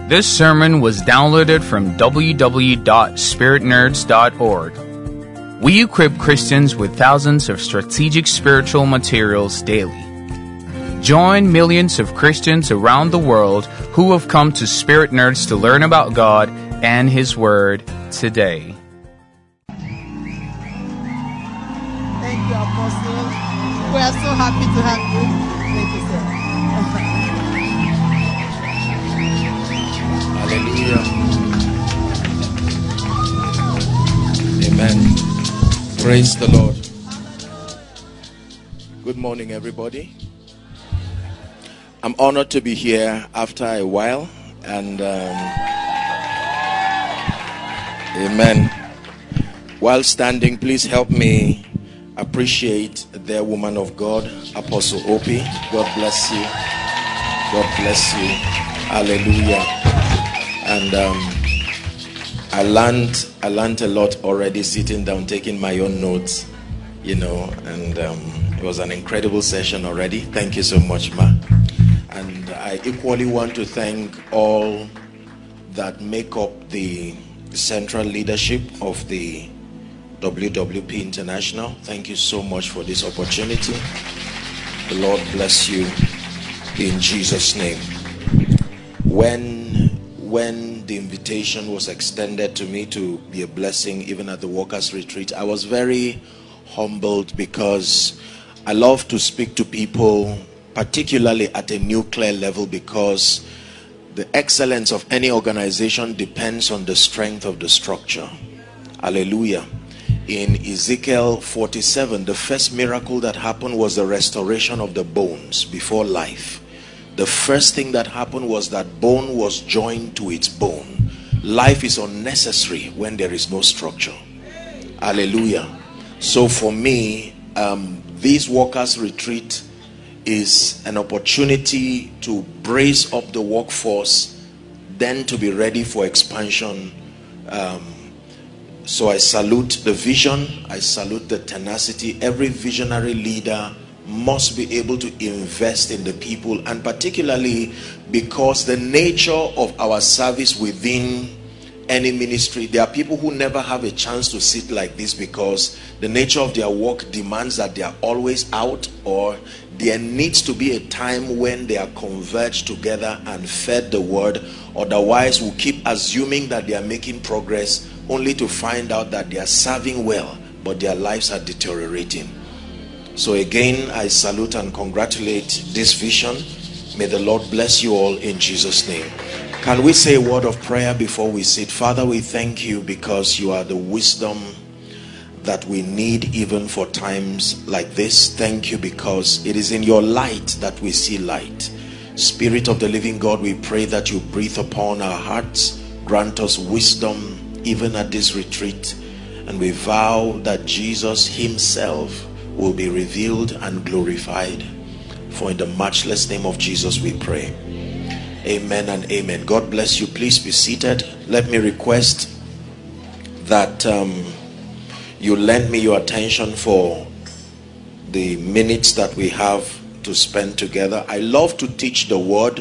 This sermon was downloaded from www.spiritnerds.org. We equip Christians with thousands of strategic spiritual materials daily. Join millions of Christians around the world who have come to Spirit Nerds to learn about God and His Word today. Thank you, Apostle. We are so happy to have you. Thank you, sir. Hallelujah. Amen. Praise the Lord. Good morning, everybody. I'm honored to be here after a while, and amen. While standing, please help me appreciate the woman of God, Apostle Opie. God bless you. God bless you. Hallelujah. And I learned a lot already sitting down, taking my own notes, and it was an incredible session already. Thank you so much, Ma. And I equally want to thank all that make up the central leadership of the WWP International. Thank you so much for this opportunity. The Lord bless you in Jesus' name. When the invitation was extended to me to be a blessing even at the Workers' Retreat, I was very humbled because I love to speak to people, particularly at a nuclear level, because the excellence of any organization depends on the strength of the structure. Hallelujah. In Ezekiel 47, the first miracle that happened was the restoration of the bones before life. The first thing that happened was that bone was joined to its bone. Life is unnecessary when there is no structure. Hallelujah. So for me, this Workers' Retreat is an opportunity to brace up the workforce, then to be ready for expansion. So I salute the vision, I salute the tenacity. Every visionary leader must be able to invest in the people, and particularly because the nature of our service within any ministry, there are people who never have a chance to sit like this because the nature of their work demands that they are always out, or there needs to be a time when they are converged together and fed the word. Otherwise, we'll keep assuming that they are making progress only to find out that they are serving well, but their lives are deteriorating. So again, I salute and congratulate this vision. May the Lord bless you all in Jesus' name. Can we say a word of prayer before we sit? Father, we thank you because you are the wisdom that we need even for times like this. Thank you because it is in your light that we see light. Spirit of the living God, we pray that you breathe upon our hearts, grant us wisdom even at this retreat, and we vow that Jesus himself will be revealed and glorified. For in the matchless name of Jesus we pray. Amen and amen. God bless you. Please be seated. Let me request that you lend me your attention for the minutes that we have to spend together. I love to teach the word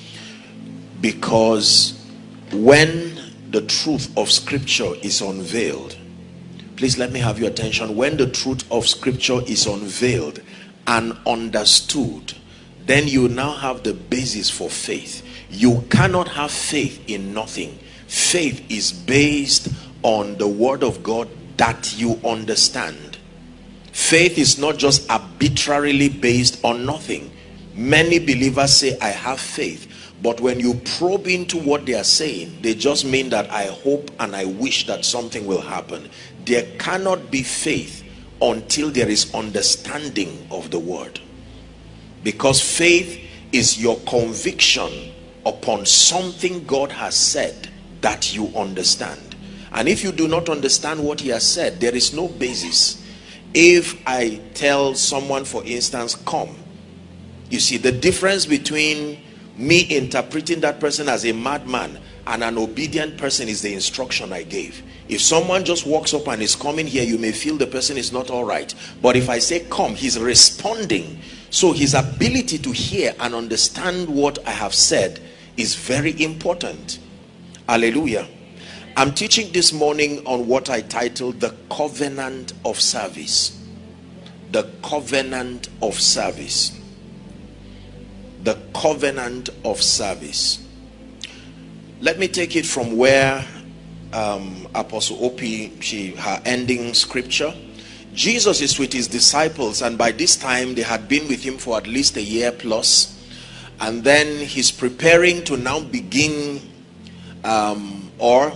because when the truth of scripture is unveiled, please let me have your attention. When the truth of scripture is unveiled and understood, then you now have the basis for faith. You cannot have faith in nothing. Faith is based on the word of God that you understand. Faith is not just arbitrarily based on nothing. Many believers say, I have faith. But when you probe into what they are saying, they just mean that I hope and I wish that something will happen. There cannot be faith until there is understanding of the word. Because faith is your conviction upon something God has said that you understand. And if you do not understand what he has said, there is no basis. If I tell someone, for instance, come, you see the difference between me interpreting that person as a madman and an obedient person is the instruction I gave. If someone just walks up and is coming here, you may feel the person is not all right. But if I say come, he's responding. So his ability to hear and understand what I have said is very important. Hallelujah. I'm teaching this morning on what I titled the covenant of service. The covenant of service. The covenant of service. Let me take it from where Apostle Opie, her ending scripture. Jesus is with his disciples, and by this time they had been with him for at least a year plus, and then he's preparing to now begin or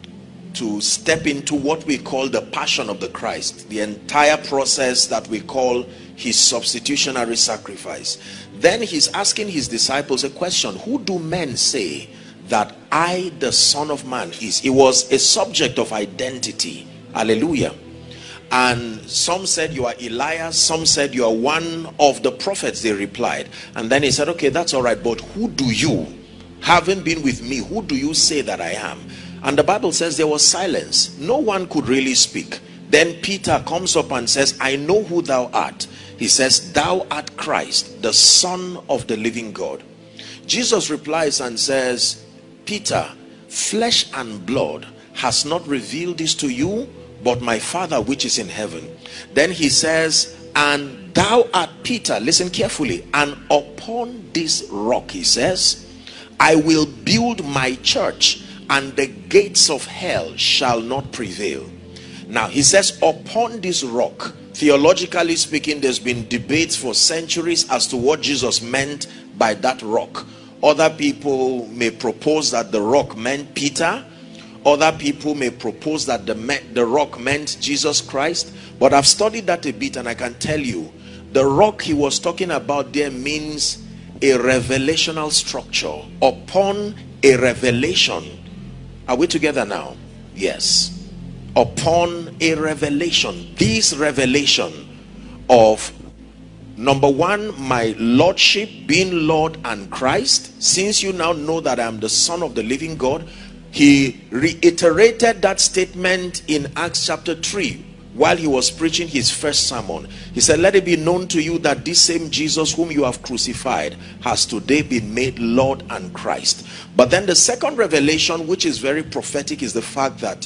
to step into what we call the passion of the Christ, the entire process that we call his substitutionary sacrifice. Then he's asking his disciples a question: who do men say that I, the Son of Man, is? It was a subject of identity. Hallelujah. And some said you are Elias, some said you are one of the prophets, they replied. And then he said, okay, that's all right, but who do you, having been with me, who do you say that I am? And the Bible says there was silence. No one could really speak. Then Peter comes up and says, I know who thou art. He says, thou art Christ, the Son of the living God. Jesus replies and says, Peter, flesh and blood has not revealed this to you, but my Father which is in heaven. Then he says, and thou art Peter, listen carefully, and upon this rock, he says, I will build my church, and the gates of hell shall not prevail. Now he says, upon this rock. Theologically speaking, there's been debates for centuries as to what Jesus meant by that rock. Other people may propose that the rock meant Peter. Other people may propose that the rock meant Jesus Christ. But I've studied that a bit, and I can tell you, the rock he was talking about there means a revelational structure. Upon a revelation. Are we together now? Yes. Upon a revelation. This revelation of, number one, my lordship, being Lord and Christ. Since you now know that I am the Son of the living God. He reiterated that statement in Acts chapter 3 while he was preaching his first sermon. He said, let it be known to you that this same Jesus whom you have crucified has today been made Lord and Christ. But then the second revelation, which is very prophetic, is the fact that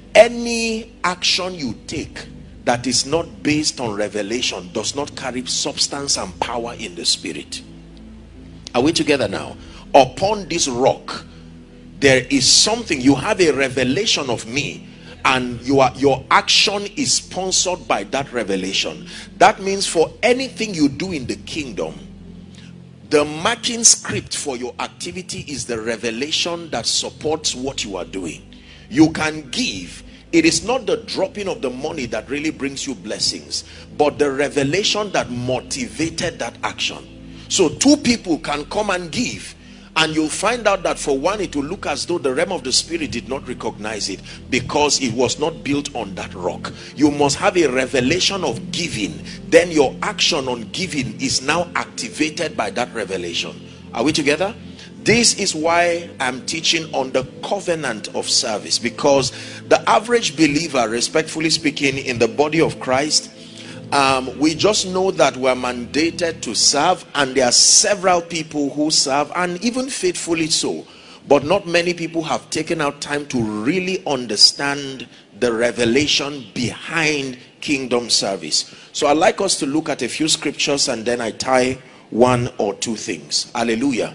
any action you take that is not based on revelation does not carry substance and power in the spirit. Are we together now? Upon this rock, there is something. You have a revelation of me, and your action is sponsored by that revelation. That means for anything you do in the kingdom, the marking script for your activity is the revelation that supports what you are doing. You can give. It is not the dropping of the money that really brings you blessings, but the revelation that motivated that action. So two people can come and give, and you'll find out that for one, it will look as though the realm of the spirit did not recognize it, because it was not built on that rock. You must have a revelation of giving. Then your action on giving is now activated by that revelation. Are we together? This is why I'm teaching on the covenant of service, because the average believer, respectfully speaking, in the body of Christ, we just know that we're mandated to serve, and there are several people who serve, and even faithfully so, but not many people have taken out time to really understand the revelation behind kingdom service. So I'd like us to look at a few scriptures, and then I tie one or two things. Hallelujah.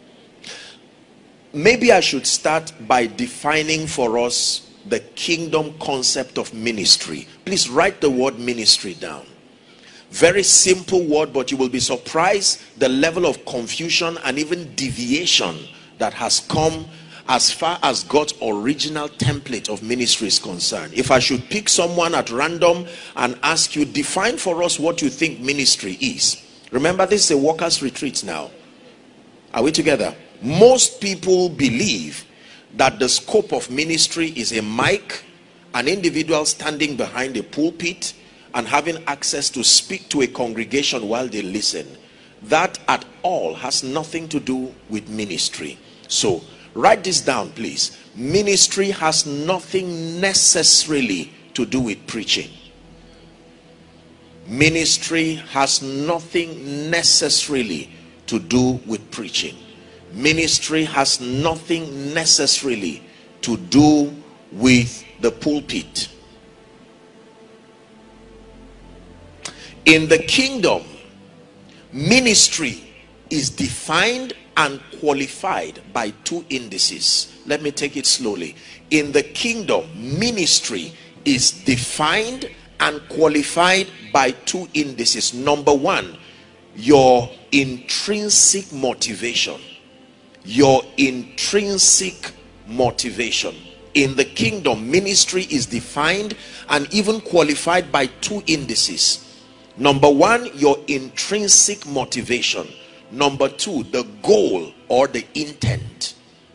Maybe I should start by defining for us the kingdom concept of ministry. Please write the word ministry down. Very simple word, but you will be surprised the level of confusion and even deviation that has come as far as God's original template of ministry is concerned. If I should pick someone at random and ask you, define for us what you think ministry is. Remember, this is a workers' retreat now. Are we together? Most people believe that the scope of ministry is a mic, an individual standing behind a pulpit and having access to speak to a congregation while they listen. That at all has nothing to do with ministry. So write this down, please. Ministry has nothing necessarily to do with preaching. Ministry has nothing necessarily to do with preaching. Ministry has nothing necessarily to do with the pulpit. In the kingdom, ministry is defined and qualified by two indices. Let me take it slowly. In the kingdom, ministry is defined and qualified by two indices. Number one, your intrinsic motivation. Your intrinsic motivation. In the kingdom, ministry is defined and even qualified by two indices. Number one, your intrinsic motivation. Number two, the goal or the intent.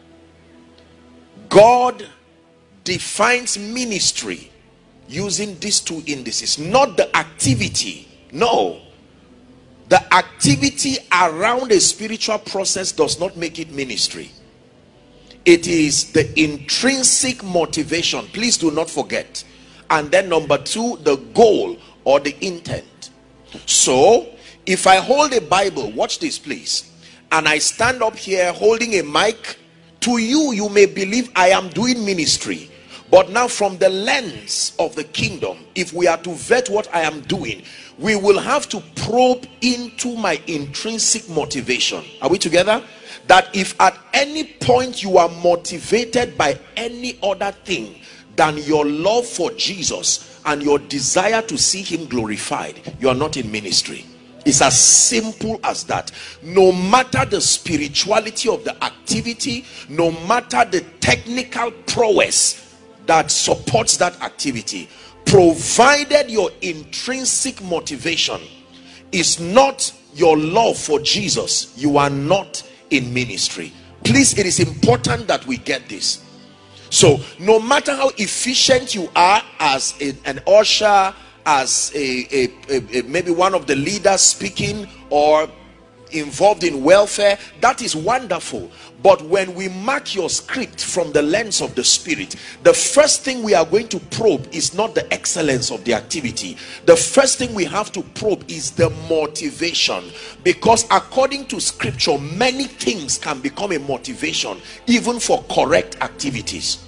God defines ministry using these two indices, not the activity. No, the activity around a spiritual process does not make it ministry. It is the intrinsic motivation. Please do not forget. And then number two, the goal or the intent. So if I hold a Bible, watch this please, and I stand up here holding a mic, to you, you may believe I am doing ministry. But now from the lens of the kingdom, if we are to vet what I am doing, we will have to probe into my intrinsic motivation. Are we together? That if at any point you are motivated by any other thing than your love for Jesus and your desire to see him glorified, you are not in ministry. It's as simple as that. No matter the spirituality of the activity, no matter the technical prowess that supports that activity, provided your intrinsic motivation is not your love for Jesus, you are not in ministry. Please, it is important that we get this. So no matter how efficient you are as an usher, as a maybe one of the leaders speaking, or involved in welfare, that is wonderful. But when we mark your script from the lens of the spirit, the first thing we are going to probe is not the excellence of the activity. The first thing we have to probe is the motivation, because according to scripture, many things can become a motivation even for correct activities.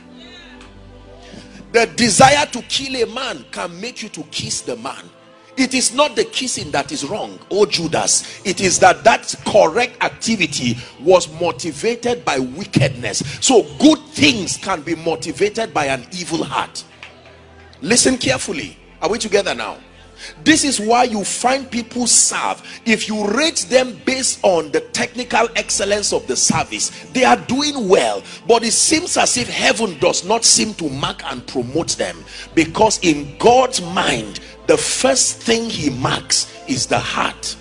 The desire to kill a man can make you to kiss the man. It is not the kissing that is wrong, oh Judas. It is that correct activity was motivated by wickedness. So good things can be motivated by an evil heart. Listen carefully. Are we together now? This is why you find people serve. If you rate them based on the technical excellence of the service, they are doing well, but it seems as if heaven does not seem to mark and promote them, because in God's mind, the first thing he marks is the heart.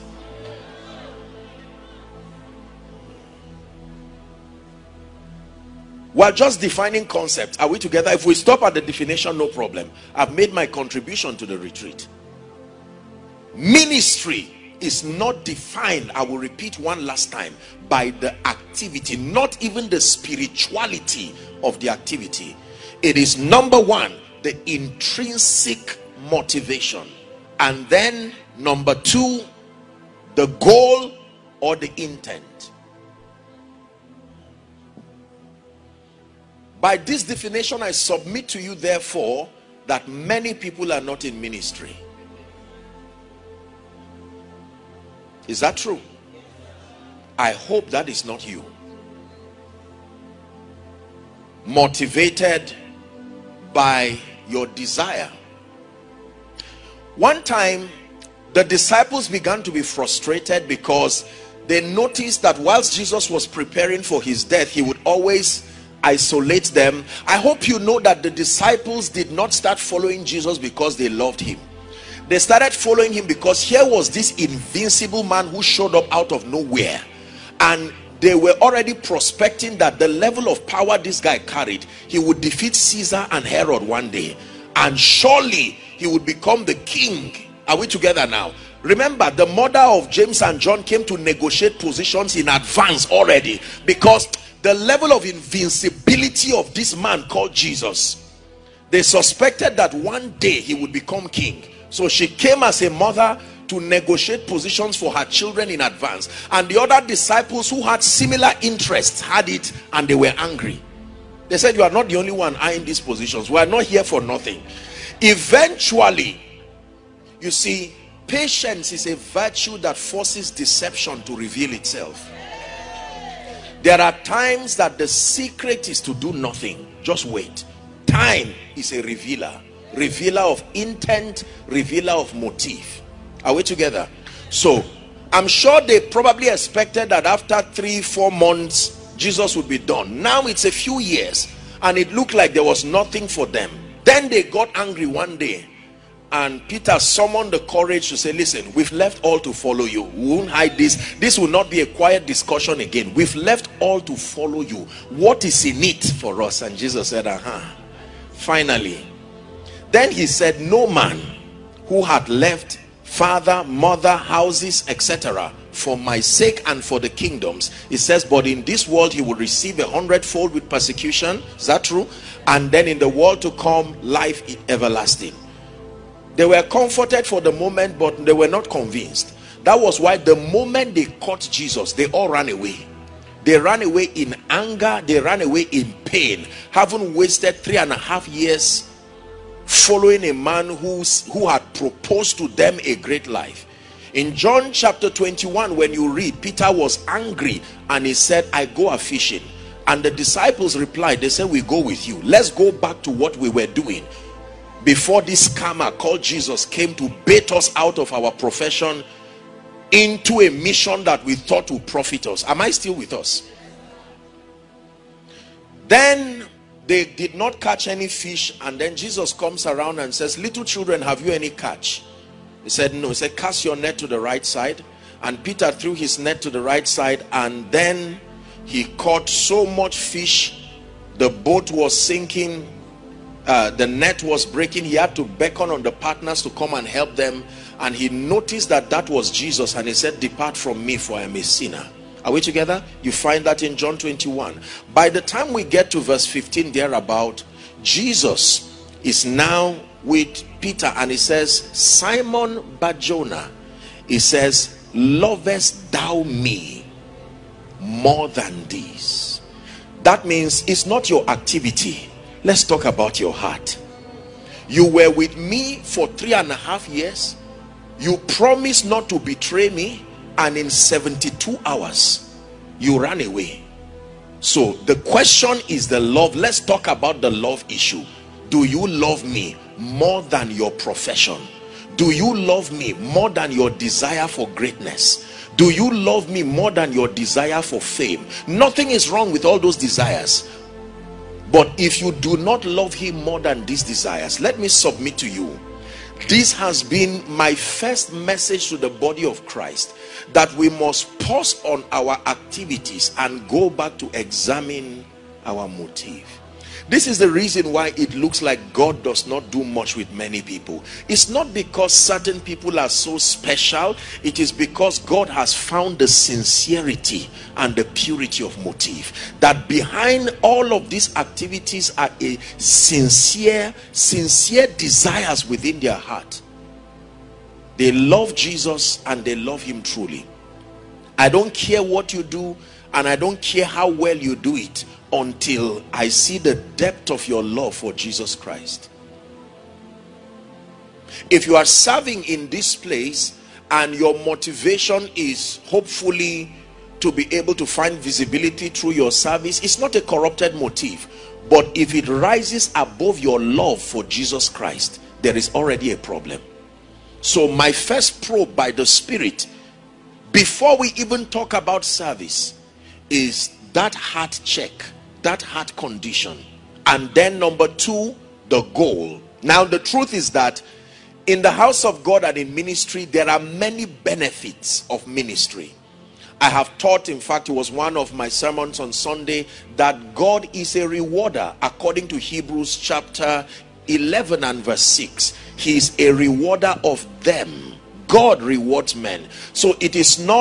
We're just defining concepts. Are we together? If we stop at the definition, no problem. I've made my contribution to the retreat. Ministry is not defined, I will repeat one last time, by the activity, not even the spirituality of the activity. It is number one, the intrinsic motivation, and then number two, the goal or the intent. By this definition, I submit to you therefore that many people are not in ministry. Is that true? I hope that is not you. Motivated by your desire. One time, the disciples began to be frustrated because they noticed that whilst Jesus was preparing for his death, he would always isolate them. I hope you know that the disciples did not start following Jesus because they loved him. They started following him because here was this invincible man who showed up out of nowhere, and they were already prospecting that the level of power this guy carried, he would defeat Caesar and Herod one day, and surely he would become the king. Are we together now? Remember, the mother of James and John came to negotiate positions in advance already, because the level of invincibility of this man called Jesus, they suspected that one day he would become king. So she came as a mother to negotiate positions for her children in advance. And the other disciples who had similar interests had it, and they were angry. They said, you are not the only one eyeing these positions. We are not here for nothing. Eventually, you see, patience is a virtue that forces deception to reveal itself. There are times that the secret is to do nothing. Just wait. Time is a revealer of intent, revealer of motive. Are we together? So I'm sure they probably expected that after 3-4 months Jesus would be done. Now it's a few years and it looked like there was nothing for them. Then they got angry one day, and Peter summoned the courage to say, listen, we've left all to follow you. We won't hide this. This will not be a quiet discussion again. We've left all to follow you. What is in it for us? And Jesus said, finally. Then he said, no man who had left father, mother, houses, etc., for my sake and for the kingdoms, it says, but in this world he will receive 100-fold with persecution. Is that true? And then in the world to come, life everlasting. They were comforted for the moment, but they were not convinced. That was why the moment they caught Jesus, they all ran away. They ran away in anger. They ran away in pain, having wasted 3.5 years following a man who had proposed to them a great life. In John chapter 21, when you read, Peter was angry and he said, I go a fishing. And the disciples replied, they said, we go with you. Let's go back to what we were doing before this scammer called Jesus came to bait us out of our profession into a mission that we thought would profit us. Am I still with us? Then they did not catch any fish, and then Jesus comes around and says, little children, have you any catch? He said, no. He said, cast your net to the right side. And Peter threw his net to the right side, and then he caught so much fish, the boat was sinking, the net was breaking. He had to beckon on the partners to come and help them, and he noticed that that was Jesus, and he said, depart from me, for I am a sinner. Are we together? You find that in John 21. By the time we get to verse 15 thereabout, Jesus is now with Peter, and he says, Simon Bar-Jonah, he says, lovest thou me more than these? That means it's not your activity. Let's talk about your heart. You were with me for 3.5 years. You promised not to betray me, and in 72 hours you ran away. So the question is the love. Let's talk about the love issue. Do you love me more than your profession? Do you love me more than your desire for greatness? Do you love me more than your desire for fame? Nothing is wrong with all those desires, but if you do not love him more than these desires, let me submit to you, this has been my first message to the body of Christ, that we must pause on our activities and go back to examine our motive. This is the reason why it looks like God does not do much with many people. It's not because certain people are so special. It is because God has found the sincerity and the purity of motive. That behind all of these activities are a sincere desires within their heart. They love Jesus and they love him truly. I don't care what you do, and I don't care how well you do it, until I see the depth of your love for Jesus Christ. If you are serving in this place and your motivation is hopefully to be able to find visibility through your service, it's not a corrupted motive. But if it rises above your love for Jesus Christ, there is already a problem. So my first probe by the Spirit, before we even talk about service, is that heart check, that heart condition. And then number 2, the goal. Now the truth is that in the house of God and in ministry, there are many benefits of ministry. I have taught, in fact it was one of my sermons on Sunday, that God is a rewarder. According to Hebrews chapter 11 and verse 6, he is a rewarder of them. God rewards men. So it is not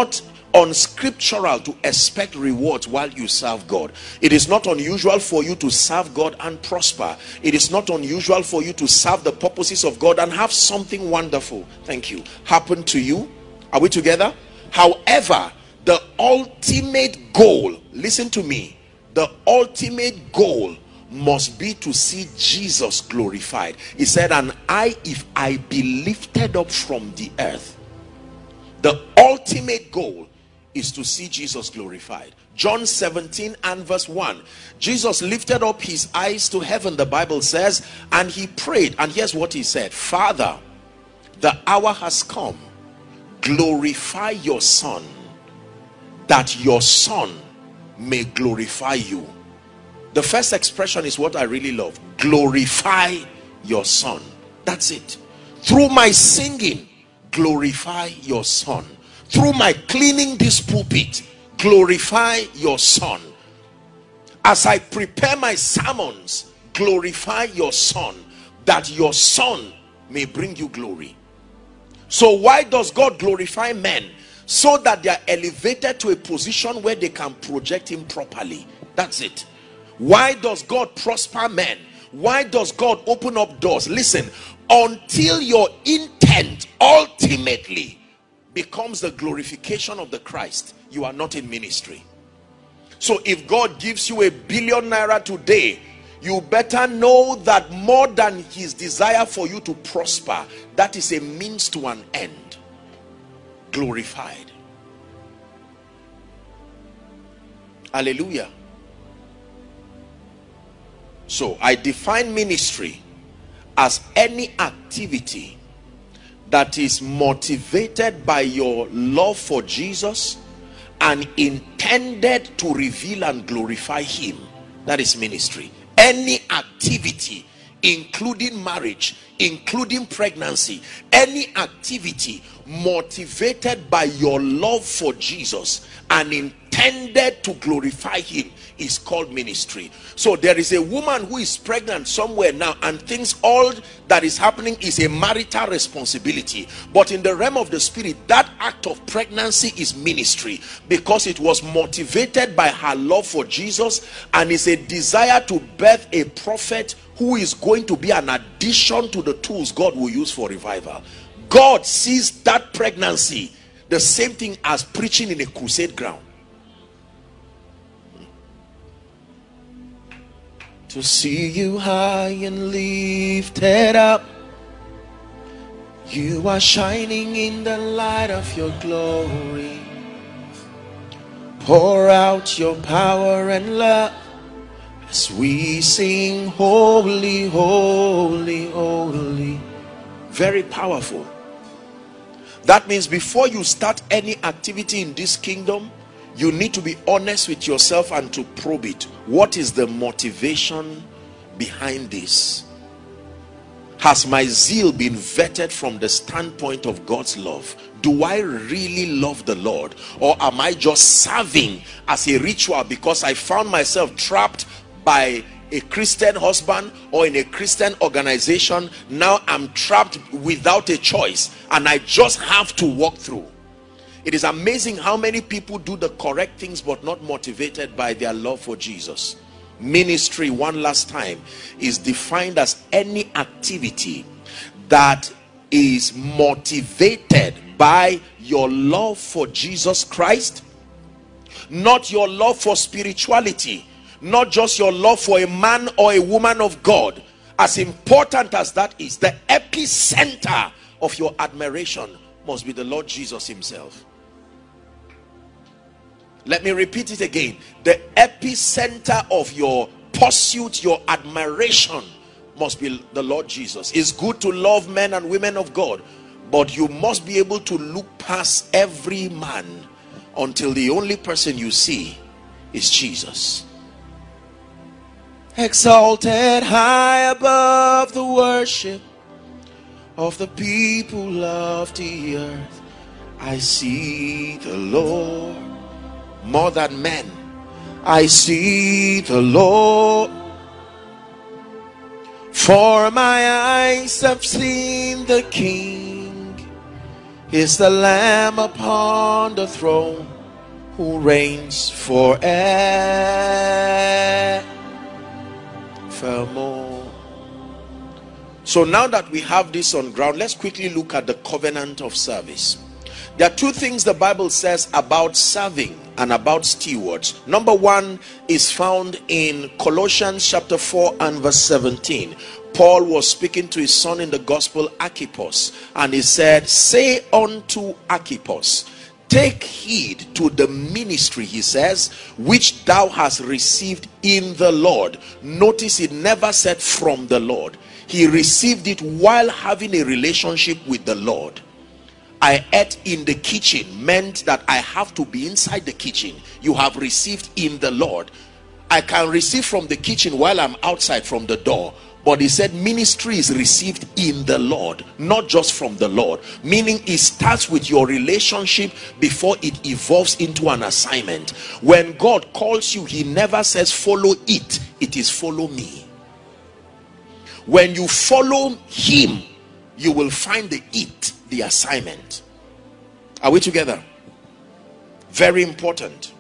unscriptural to expect rewards while you serve God. It is not unusual for you to serve God and prosper. It is not unusual for you to serve the purposes of God and have something wonderful, thank you, happen to you. Are we together? However, the ultimate goal, listen to me, the ultimate goal must be to see Jesus glorified. He said, and if I be lifted up from the earth. The ultimate goal is to see Jesus glorified. John 17 and verse 1. Jesus lifted up his eyes to heaven, the Bible says, and he prayed. And here's what he said: Father, the hour has come. Glorify your Son, that your Son may glorify you. The first expression is what I really love. Glorify your Son. That's it. Through my singing, glorify your Son. Through my cleaning this pulpit, glorify your Son. As I prepare my sermons, glorify your Son, that your Son may bring you glory. So why does God glorify men? So that they are elevated to a position where they can project him properly. That's it. Why does God prosper men? Why does God open up doors? Listen, until your intent ultimately becomes the glorification of the Christ, you are not in ministry. So if God gives you £1 billion today, you better know that more than his desire for you to prosper, that is a means to an end. Glorified. Hallelujah. So I define ministry as any activity that is motivated by your love for Jesus and intended to reveal and glorify him. That is ministry. Any activity, including marriage, including pregnancy, any activity motivated by your love for Jesus and intended to glorify him is called ministry. So there is a woman who is pregnant somewhere now and thinks all that is happening is a marital responsibility, but in the realm of the spirit, that act of pregnancy is ministry, because it was motivated by her love for Jesus and is a desire to birth a prophet who is going to be an addition to the tools God will use for revival. God sees that pregnancy the same thing as preaching in a crusade ground. To see you high and lifted up, you are shining in the light of your glory. Pour out your power and love as we sing holy, holy, holy. Very powerful. That means before you start any activity in this kingdom, you need to be honest with yourself and to probe it. What is the motivation behind this? Has my zeal been vetted from the standpoint of God's love? Do I really love the Lord? Or am I just serving as a ritual because I found myself trapped by a Christian husband or in a Christian organization? Now I'm trapped without a choice and I just have to walk through. It is amazing how many people do the correct things but not motivated by their love for Jesus. Ministry, one last time, is defined as any activity that is motivated by your love for Jesus Christ, not your love for spirituality, not just your love for a man or a woman of God. As important as that is, the epicenter of your admiration must be the Lord Jesus himself. Let me repeat it again. The epicenter of your pursuit, your admiration, must be the Lord Jesus. It's good to love men and women of God, but you must be able to look past every man until the only person you see is Jesus. Exalted high above the worship of the people of the earth, I see the Lord. More than men, I see the Lord. For my eyes have seen the King. Is the Lamb upon the throne. who reigns forevermore. So now that we have this on ground, let's quickly look at the covenant of service. There are two things the Bible says about serving and about stewards. Number one is found in Colossians chapter 4 and verse 17. Paul was speaking to his son in the gospel, Archippus, and he said, say unto Archippus, take heed to the ministry, he says, which thou hast received in the Lord. Notice he never said from the Lord. He received it while having a relationship with the Lord. I ate in the kitchen meant that I have to be inside the kitchen. You have received in the Lord. I can receive from the kitchen while I'm outside from the door. But he said ministry is received in the Lord, not just from the Lord. Meaning it starts with your relationship before it evolves into an assignment. When God calls you, he never says follow it. It is follow me. When you follow him, you will find the it, the assignment. Are we together? Very important.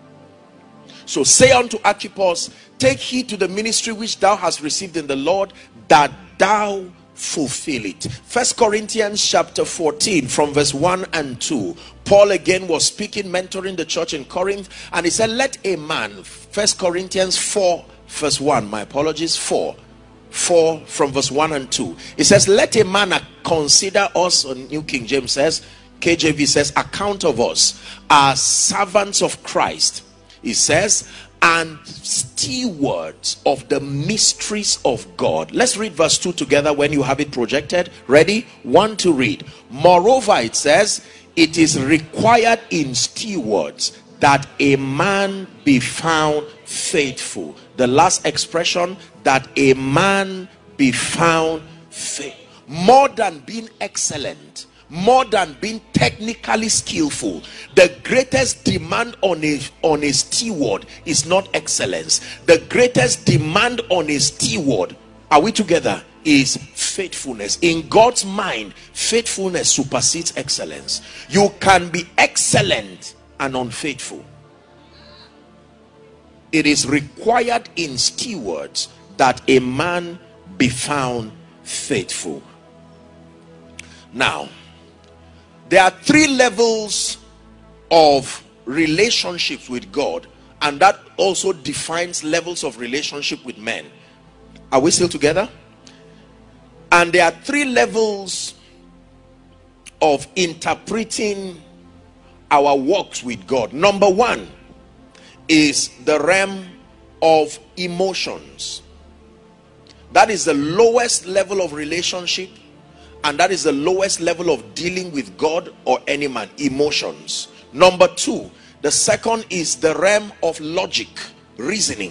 So say unto Archippus, take heed to the ministry which thou hast received in the Lord, that thou fulfill it. 1 Corinthians chapter 14 from verse 1 and 2. Paul again was speaking, mentoring the church in Corinth, and he said, let a man, 1 Corinthians 4 verse 1, my apologies, 4 from verse 1 and 2. It says, let a man consider us, or New King James says, KJV says, account of us as servants of Christ. It says, and stewards of the mysteries of God. Let's read verse 2 together when you have it projected. Ready? 1 to read. Moreover, it says, it is required in stewards that a man be found faithful. The last expression, that a man be found faithful. More than being excellent, more than being technically skillful, the greatest demand on a steward is not excellence. The greatest demand on a steward, are we together, is faithfulness. In God's mind, faithfulness supersedes excellence. You can be excellent and unfaithful. It is required in stewards that a man be found faithful. Now, there are three levels of relationships with God, and that also defines levels of relationship with men. Are we still together? And there are three levels of interpreting our walks with God. Number one is the realm of emotions. That is the lowest level of relationship, and that is the lowest level of dealing with God or any man. Emotions. Number two, the second is the realm of logic, reasoning.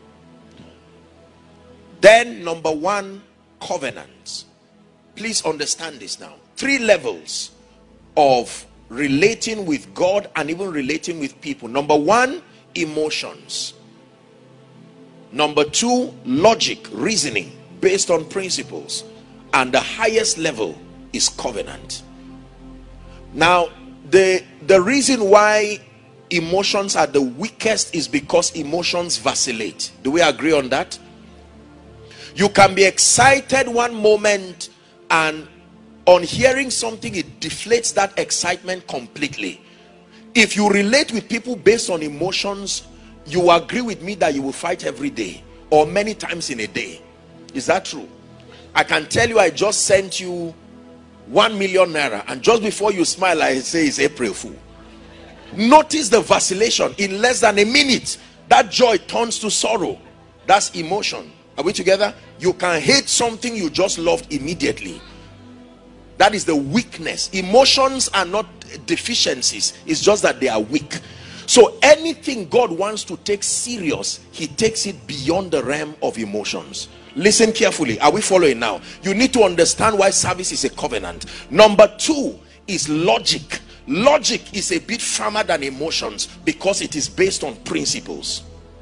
Then number one, covenants. Please understand this now. Three levels of relating with God and even relating with people. Number one, emotions. Number two, logic, reasoning based on principles. And the highest level is covenant. Now, the reason why emotions are the weakest is because emotions vacillate. Do we agree on that? You can be excited one moment, and on hearing something, it deflates that excitement completely. If you relate with people based on emotions, you agree with me that you will fight every day or many times in a day. Is that true? I can tell you, I just sent you 1 million naira, and just before you smile, I say it's April Fool. Notice the vacillation. In less than a minute, that joy turns to sorrow. That's emotion. Are we together? You can hate something you just loved immediately. That is the weakness. Emotions are not deficiencies. It's just that they are weak. So anything God wants to take serious, he takes it beyond the realm of emotions. Listen carefully. Are we following now? You need to understand why service is a covenant. Number two is logic. Logic is a bit firmer than emotions because it is based on principles.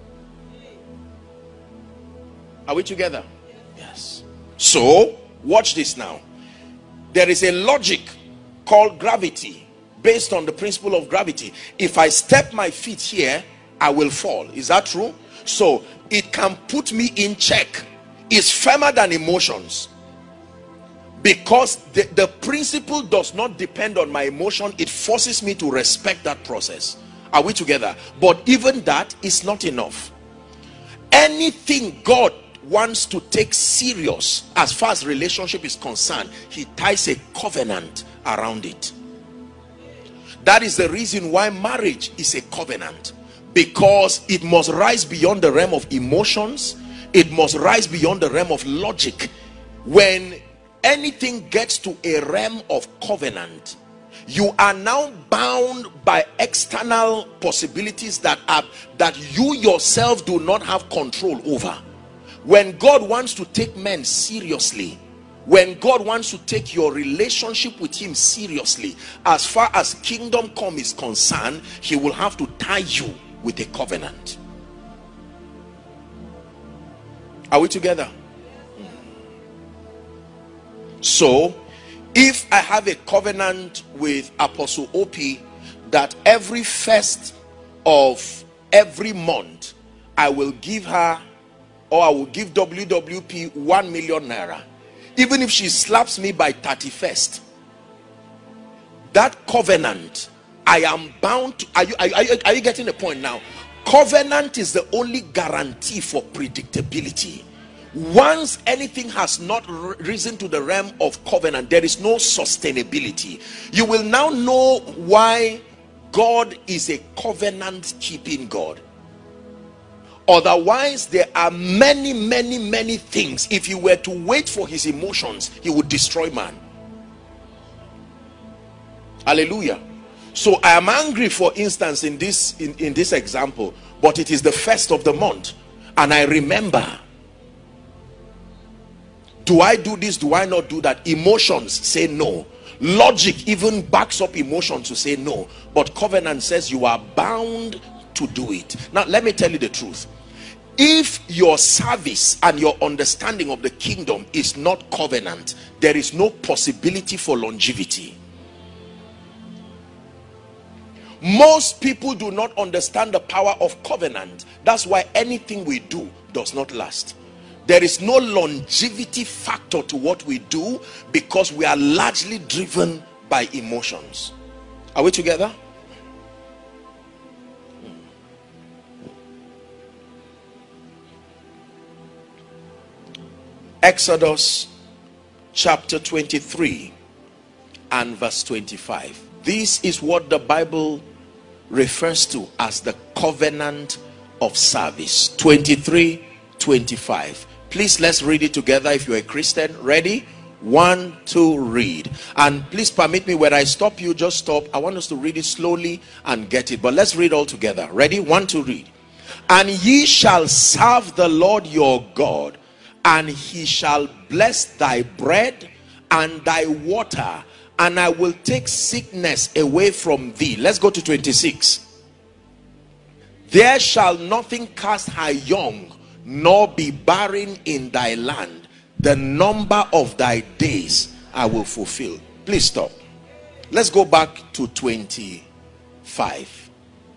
Are we together? Yes. So watch this now. There is a logic called gravity based on the principle of gravity. If I step my feet here, I will fall. Is that true? So it can put me in check. It's firmer than emotions, because the principle does not depend on my emotion. It forces me to respect that process. Are we together? But even that is not enough. Anything God wants to take serious as far as relationship is concerned, he ties a covenant around it. That is the reason why marriage is a covenant, because it must rise beyond the realm of emotions. It must rise beyond the realm of logic. When anything gets to a realm of covenant, you are now bound by external possibilities that you yourself do not have control over. When God wants to take men seriously, when God wants to take your relationship with him seriously, as far as kingdom come is concerned, he will have to tie you with a covenant. Are we together? So if I have a covenant with Apostle Opie that every first of every month I will give her, or I will give WWP 1 million naira, even if she slaps me by 31st, that covenant, I am bound to. Are you getting the point now? Covenant is the only guarantee for predictability. Once anything has not risen to the realm of covenant, there is no sustainability. You will now know why God is a covenant keeping God. Otherwise, there are many things. If you were to wait for his emotions, he would destroy man. Hallelujah. So I am angry, for instance, in this example, but it is the first of the month, and I remember, do I do this, do I not do that? Emotions say no. Logic even backs up emotion to say no, but covenant says you are bound to do it. Now let me tell you the truth. If your service and your understanding of the kingdom is not covenant, there is no possibility for longevity. Most people do not understand the power of covenant. That's why anything we do does not last. There is no longevity factor to what we do, because we are largely driven by emotions. Are we together? Exodus chapter 23 and verse 25. This is what the Bible refers to as the covenant of service. 23:25. Please, let's read it together if you're a Christian. Ready? 1, 2, read. And please permit me, when I stop you, just stop. I want us to read it slowly and get it. But let's read all together. Ready? 1, 2, read. And ye shall serve the Lord your God, and he shall bless thy bread and thy water, and I will take sickness away from thee. Let's go to 26. There shall nothing cast her young, nor be barren in thy land. The number of thy days I will fulfill. Please stop. Let's go back to 25.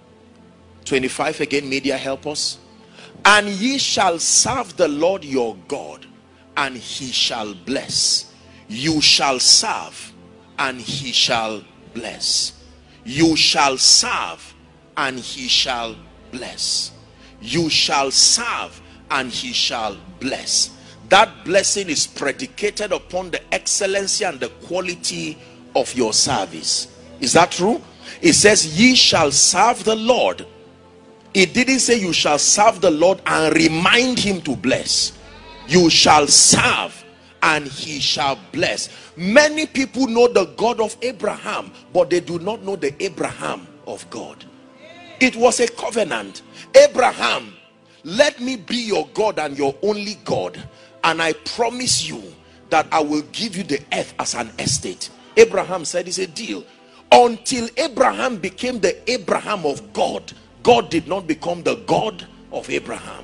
25 again, media, help us. And ye shall serve the Lord your God, and he shall bless. You shall serve, and he shall bless. You shall serve, and he shall bless. You shall serve, and he shall bless. That blessing is predicated upon the excellency and the quality of your service. Is that true? It says ye shall serve the Lord. It didn't say you shall serve the Lord and remind him to bless. You shall serve and he shall bless. Many people know the God of Abraham, but they do not know the Abraham of God. It was a covenant. Abraham, let me be your God and your only God, and I promise you that I will give you the earth as an estate. Abraham said it's a deal. Until Abraham became the Abraham of God, God did not become the God of Abraham.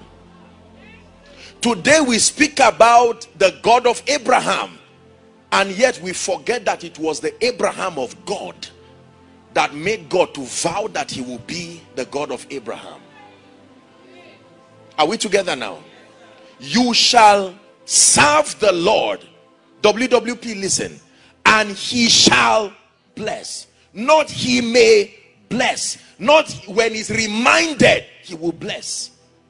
Today we speak about the God of Abraham, and yet we forget that it was the Abraham of God that made God to vow that he will be the God of Abraham. Are we together now? You shall serve the Lord. WWP, listen. And he shall bless. Not he may bless. Not when he's reminded, he will bless.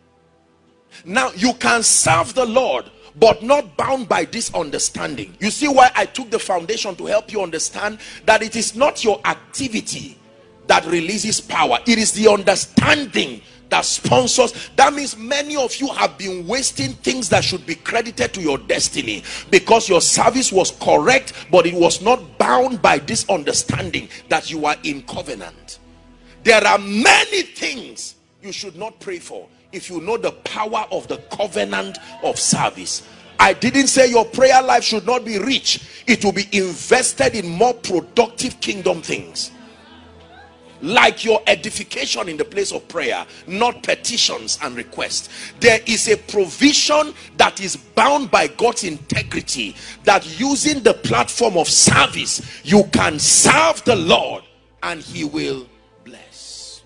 Now, you can serve the Lord, but not bound by this understanding. You see why I took the foundation to help you understand that it is not your activity that releases power. It is the understanding that sponsors. That means many of you have been wasting things that should be credited to your destiny because your service was correct, but it was not bound by this understanding that you are in covenant. There are many things you should not pray for if you know the power of the covenant of service. I didn't say your prayer life should not be rich. It will be invested in more productive kingdom things, like your edification in the place of prayer, not petitions and requests. There is a provision that is bound by God's integrity, that using the platform of service, you can serve the Lord and he will bless.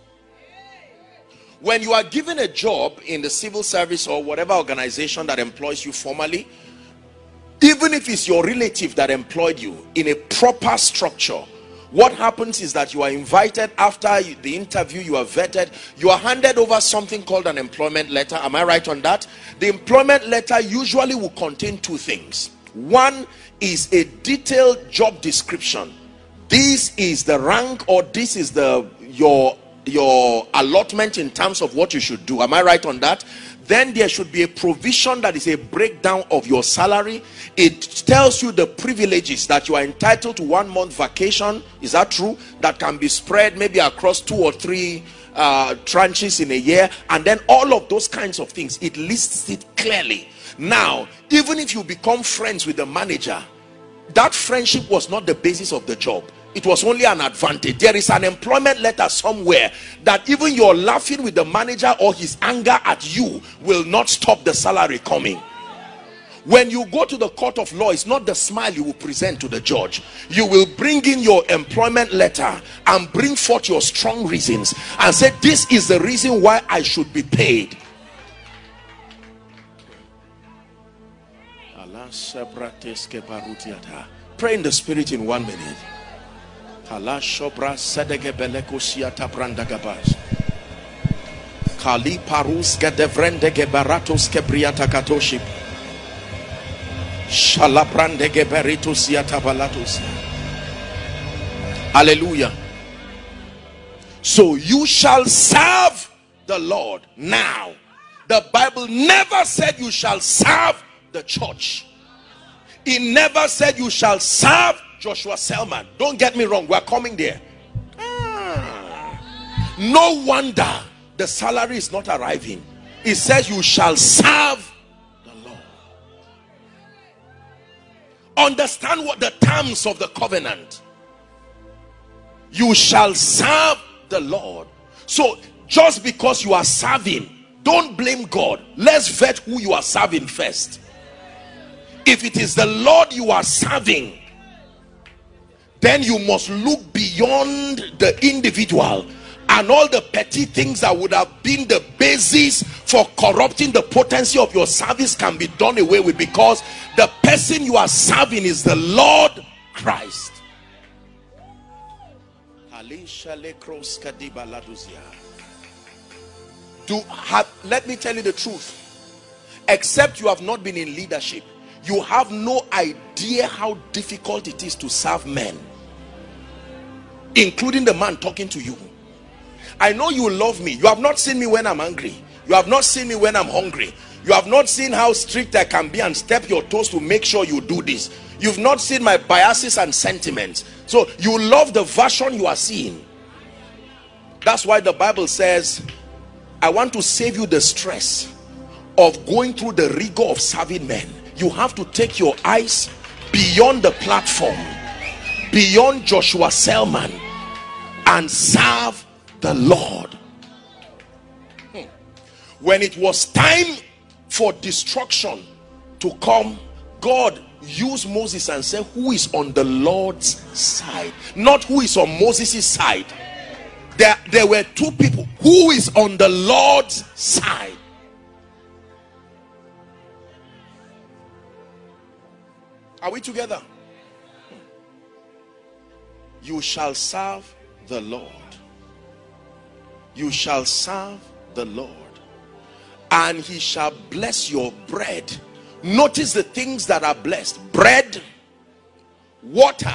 When you are given a job in the civil service or whatever organization that employs you formally, even if it's your relative that employed you, in a proper structure, what happens is that you are invited. After the interview, you are vetted, you are handed over something called an employment letter. Am I right on that? The employment letter usually will contain two things. One is a detailed job description. This is the rank, or this is your allotment in terms of what you should do. Am I right on that? Then there should be a provision that is a breakdown of your salary. It tells you the privileges that you are entitled to. 1 month vacation, is that true? That can be spread maybe across 2 or 3 tranches in a year, and then all of those kinds of things. It lists it clearly. Now, even if you become friends with the manager, that friendship was not the basis of the job. It was only an advantage. There is an employment letter somewhere that even your laughing with the manager or his anger at you will not stop the salary coming. When you go to the court of law, it's not the smile you will present to the judge. You will bring in your employment letter and bring forth your strong reasons and say, this is the reason why I should be paid. Pray in the spirit in 1 minute. Kali parus ke devrende ke baratos ke priata katoship. Shalabrande ke beritus yata balatus. Hallelujah. So you shall serve the Lord. Now, the Bible never said you shall serve the church. It never said you shall serve Joshua Selman. Don't get me wrong, we're coming there. No wonder the salary is not arriving. It says you shall serve the Lord. Understand what the terms of the covenant. You shall serve the Lord. So just because you are serving, don't blame God. Let's vet who you are serving first. If it is the Lord you are serving, then you must look beyond the individual and all the petty things that would have been the basis for corrupting the potency of your service can be done away with, because the person you are serving is the Lord Christ. Let me tell you the truth. Except you have not been in leadership, you have no idea how difficult it is to serve men, including the man talking to you. I know you love me. You have not seen me when I'm angry. You have not seen me when I'm hungry. You have not seen how strict I can be and step your toes to make sure you do this. You've not seen my biases and sentiments. So you love the version you are seeing. That's why the Bible says, I want to save you the stress of going through the rigor of serving men. You have to take your eyes beyond the platform, beyond Joshua Selman, and serve the Lord. When it was time for destruction to come, God used Moses and said, who is on the Lord's side? Not who is on Moses' side. There were two people. Who is on the Lord's side? Are we together? You shall serve the Lord. You shall serve the Lord, and he shall bless your bread. Notice the things that are blessed: bread, water,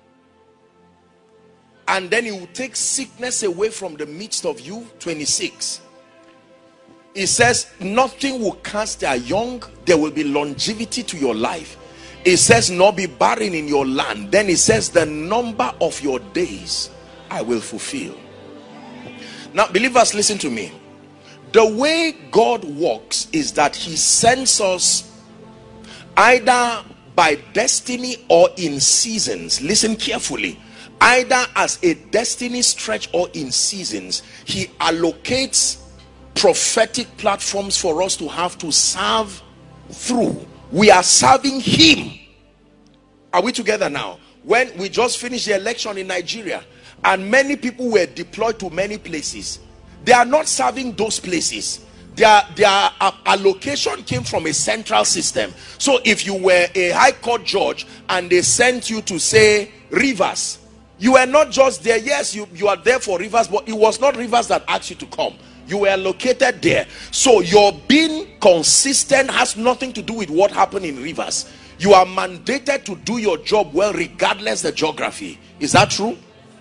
and then he will take sickness away from the midst of you. 26. It says nothing will cast their young. There will be longevity to your life. It says not be barren in your land. Then it says the number of your days I will fulfill. Now believers, listen to me. The way God works is that he sends us either by destiny or in seasons. Listen carefully. Either as a destiny stretch or in seasons. He allocates prophetic platforms for us to have to serve through. We are serving him. Are we together now? When we just finished the election in Nigeria and many people were deployed to many places, they are not serving those places. Their allocation came from a central system. So if you were a high court judge and they sent you to, say, Rivers, you were not just there. Yes, you are there for Rivers, but it was not Rivers that asked you to come. You were located there. So your being consistent has nothing to do with what happened in Rivers. You are mandated to do your job well regardless the geography. Is that true?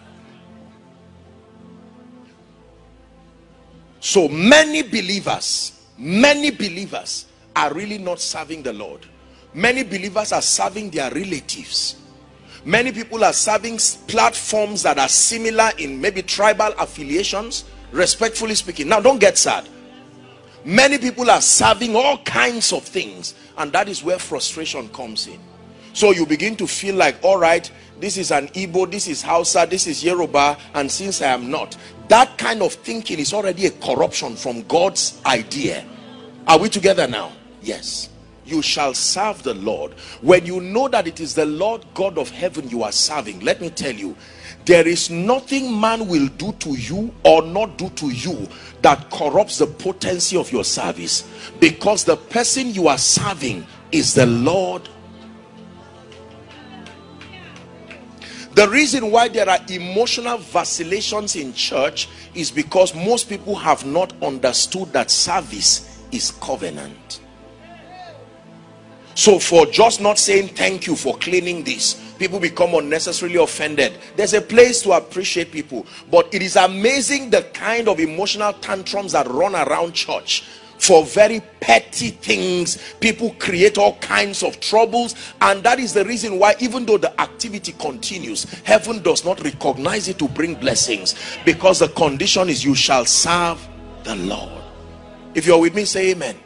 So many believers are really not serving the Lord. Many believers are serving their relatives. Many people are serving platforms that are similar in maybe tribal affiliations, respectfully speaking. Now don't get sad. Many people are serving all kinds of things, and that is where frustration comes in. So you begin to feel like, all right, this is an Igbo, this is Hausa, this is Yoruba, and since I am not. That kind of thinking is already a corruption from God's idea. Are we together now? Yes. You shall serve the Lord. When you know that it is the Lord God of heaven you are serving, let me tell you, there is nothing man will do to you or not do to you that corrupts the potency of your service, because the person you are serving is the Lord. The reason why there are emotional vacillations in church is because most people have not understood that service is covenant. So for just not saying thank you for cleaning this, people become unnecessarily offended. There's a place to appreciate people, but it is amazing the kind of emotional tantrums that run around church. For very petty things, people create all kinds of troubles, and that is the reason why, even though the activity continues, heaven does not recognize it to bring blessings, because the condition is you shall serve the Lord. If you're with me, say amen.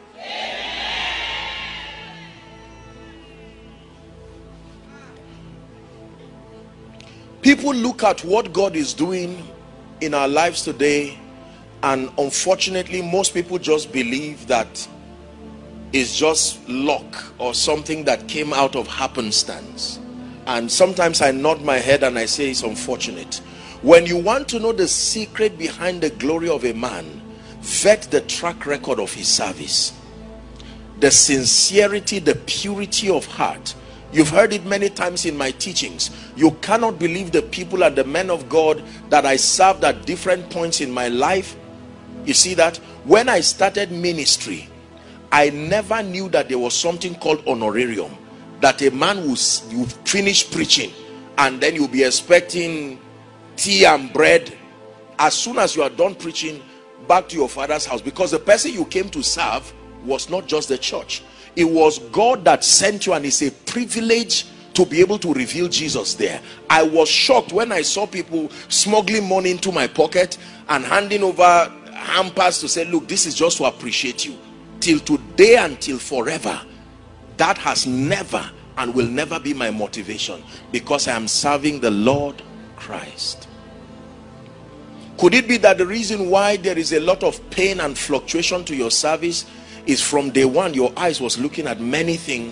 People look at what God is doing in our lives today, and unfortunately most people just believe that it's just luck or something that came out of happenstance. And sometimes I nod my head and I say it's unfortunate. When you want to know the secret behind the glory of a man, vet the track record of his service, the sincerity, the purity of heart. You've heard it many times in my teachings. You cannot believe the people and the men of God that I served at different points in my life. You see that? When I started ministry, I never knew that there was something called honorarium. That a man will finish preaching and then you'll be expecting tea and bread as soon as you are done preaching, back to your father's house. Because the person you came to serve was not just the church. It was God that sent you, and it's a privilege to be able to reveal Jesus there. I was shocked when I saw people smuggling money into my pocket and handing over hampers to say, look, this is just to appreciate you. Till today and till forever, that has never and will never be my motivation, because I am serving the Lord Christ. Could it be that the reason why there is a lot of pain and fluctuation to your service is from day one your eyes was looking at many things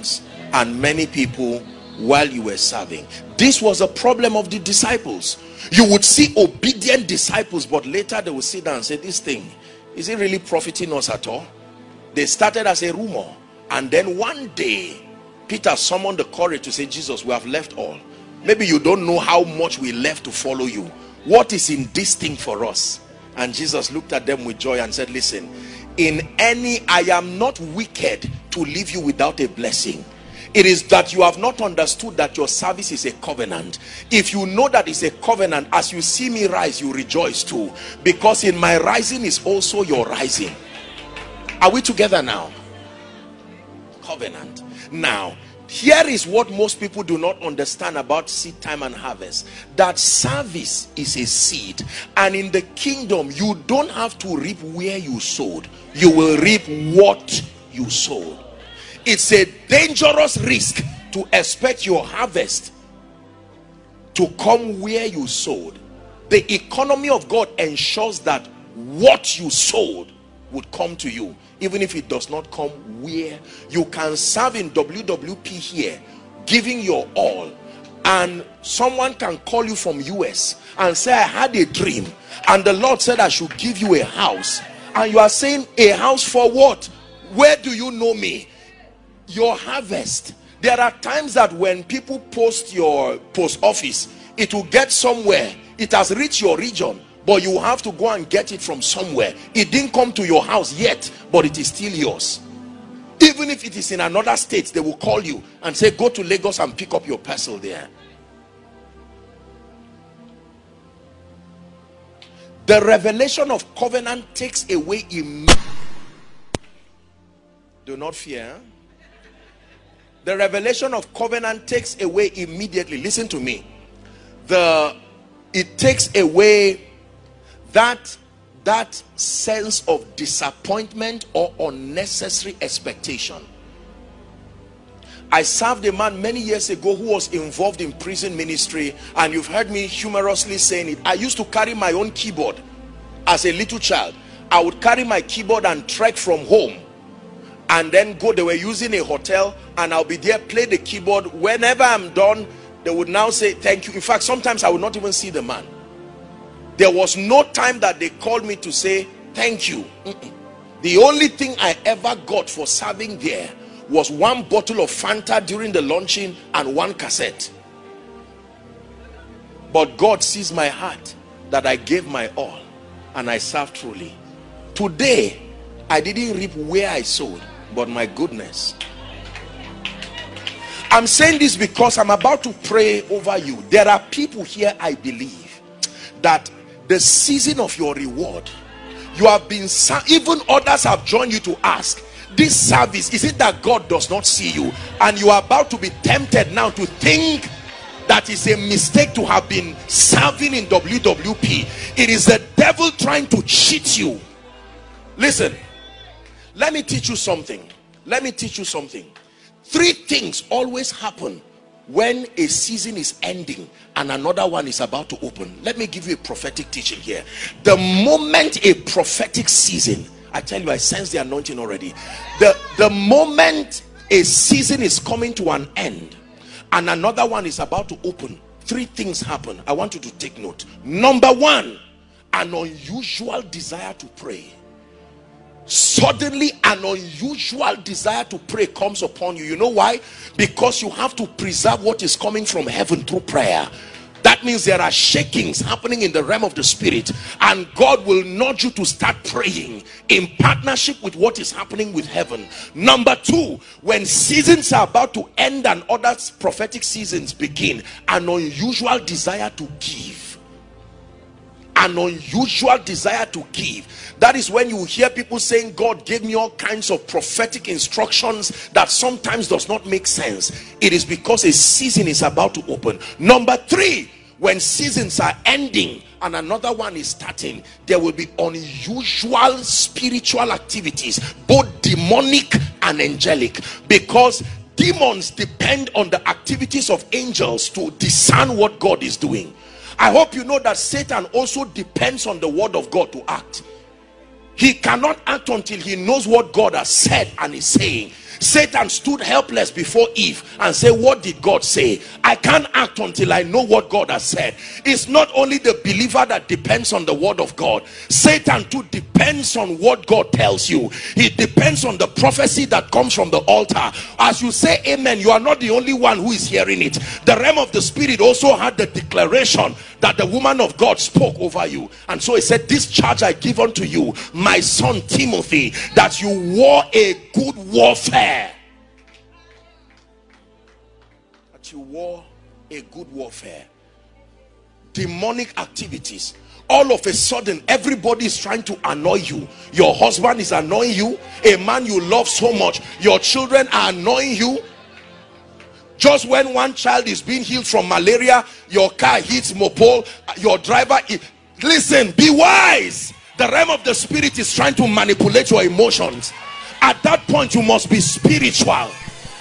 and many people while you were serving. This was a problem of the disciples. You would see obedient disciples, but later they would sit down and say, this thing, is it really profiting us at all? They started as a rumor, and then one day Peter summoned the courage to say, Jesus, we have left all. Maybe you don't know how much we left to follow you. What is in this thing for us? And Jesus looked at them with joy and said, listen, I am not wicked to leave you without a blessing. It is that you have not understood that your service is a covenant. If you know that it's a covenant, as you see me rise, you rejoice too, because in my rising is also your rising. Are we together now? Covenant. Now, here is what most people do not understand about seed time and harvest. That service is a seed, and in the kingdom you don't have to reap where you sowed. You will reap what you sowed. It's a dangerous risk to expect your harvest to come where you sowed. The economy of God ensures that what you sowed would come to you, even if it does not come where you can serve. In WWP here, giving your all, and someone can call you from US and say, I had a dream and the Lord said I should give you a house, and you are saying, a house for what? Where do you know me? Your harvest. There are times that when people post your post office, it will get somewhere, it has reached your region, but you have to go and get it from somewhere. It didn't come to your house yet, but it is still yours. Even if it is in another state, they will call you and say, go to Lagos and pick up your parcel there. The revelation of covenant takes away immediately. Do not fear. The revelation of covenant takes away immediately. Listen to me. It takes away that sense of disappointment or unnecessary expectation. I served a man many years ago who was involved in prison ministry, and you've heard me humorously saying it. I used to carry my own keyboard as a little child. I would carry my keyboard and trek from home and then go. They were using a hotel, and I'll be there, play the keyboard. Whenever I'm done, they would now say thank you. In fact, sometimes I would not even see the man. There was no time that they called me to say thank you. The only thing I ever got for serving there was one bottle of Fanta during the launching and one cassette. But God sees my heart, that I gave my all and I served truly. Today, I didn't reap where I sowed, but my goodness. I'm saying this because I'm about to pray over you. There are people here, I believe, that the season of your reward, you have been, even others have joined you to ask, this service, is it that God does not see you? And you are about to be tempted now to think that it's a mistake to have been serving in WWP. It is the devil trying to cheat you. Listen, let me teach you something. Let me teach you something. Three things always happen when a season is ending and another one is about to open. Let me give you a prophetic teaching here. The moment a prophetic season, I tell you, I sense the anointing already. The moment a season is coming to an end and another one is about to open, three things happen. I want you to take note. Number one, an unusual desire to pray. Suddenly an unusual desire to pray comes upon you. You know why? Because you have to preserve what is coming from heaven through prayer. That means there are shakings happening in the realm of the spirit, and God will nudge you to start praying in partnership with what is happening with heaven. Number two, when seasons are about to end and other prophetic seasons begin, an unusual desire to give. An unusual desire to give. That is when you hear people saying, God gave me all kinds of prophetic instructions that sometimes does not make sense. It is because a season is about to open. Number three, when seasons are ending and another one is starting, there will be unusual spiritual activities, both demonic and angelic, because demons depend on the activities of angels to discern what God is doing. I hope you know that Satan also depends on the word of God to act. He cannot act until he knows what God has said and is saying. Satan stood helpless before Eve and said, what did God say? I can't act until I know what God has said. It's not only the believer that depends on the word of God. Satan too depends on what God tells you. He depends on the prophecy that comes from the altar. As you say amen, you are not the only one who is hearing it. The realm of the spirit also had the declaration that the woman of God spoke over you. And so he said, this charge I give unto you, my son Timothy, that you war a good warfare. That you war a good warfare. Demonic activities. All of a sudden, everybody is trying to annoy you. Your husband is annoying you. A man you love so much. Your children are annoying you. Just when one child is being healed from malaria, your car hits mopole. Your driver listen, be wise. The realm of the spirit is trying to manipulate your emotions. At that point, you must be spiritual.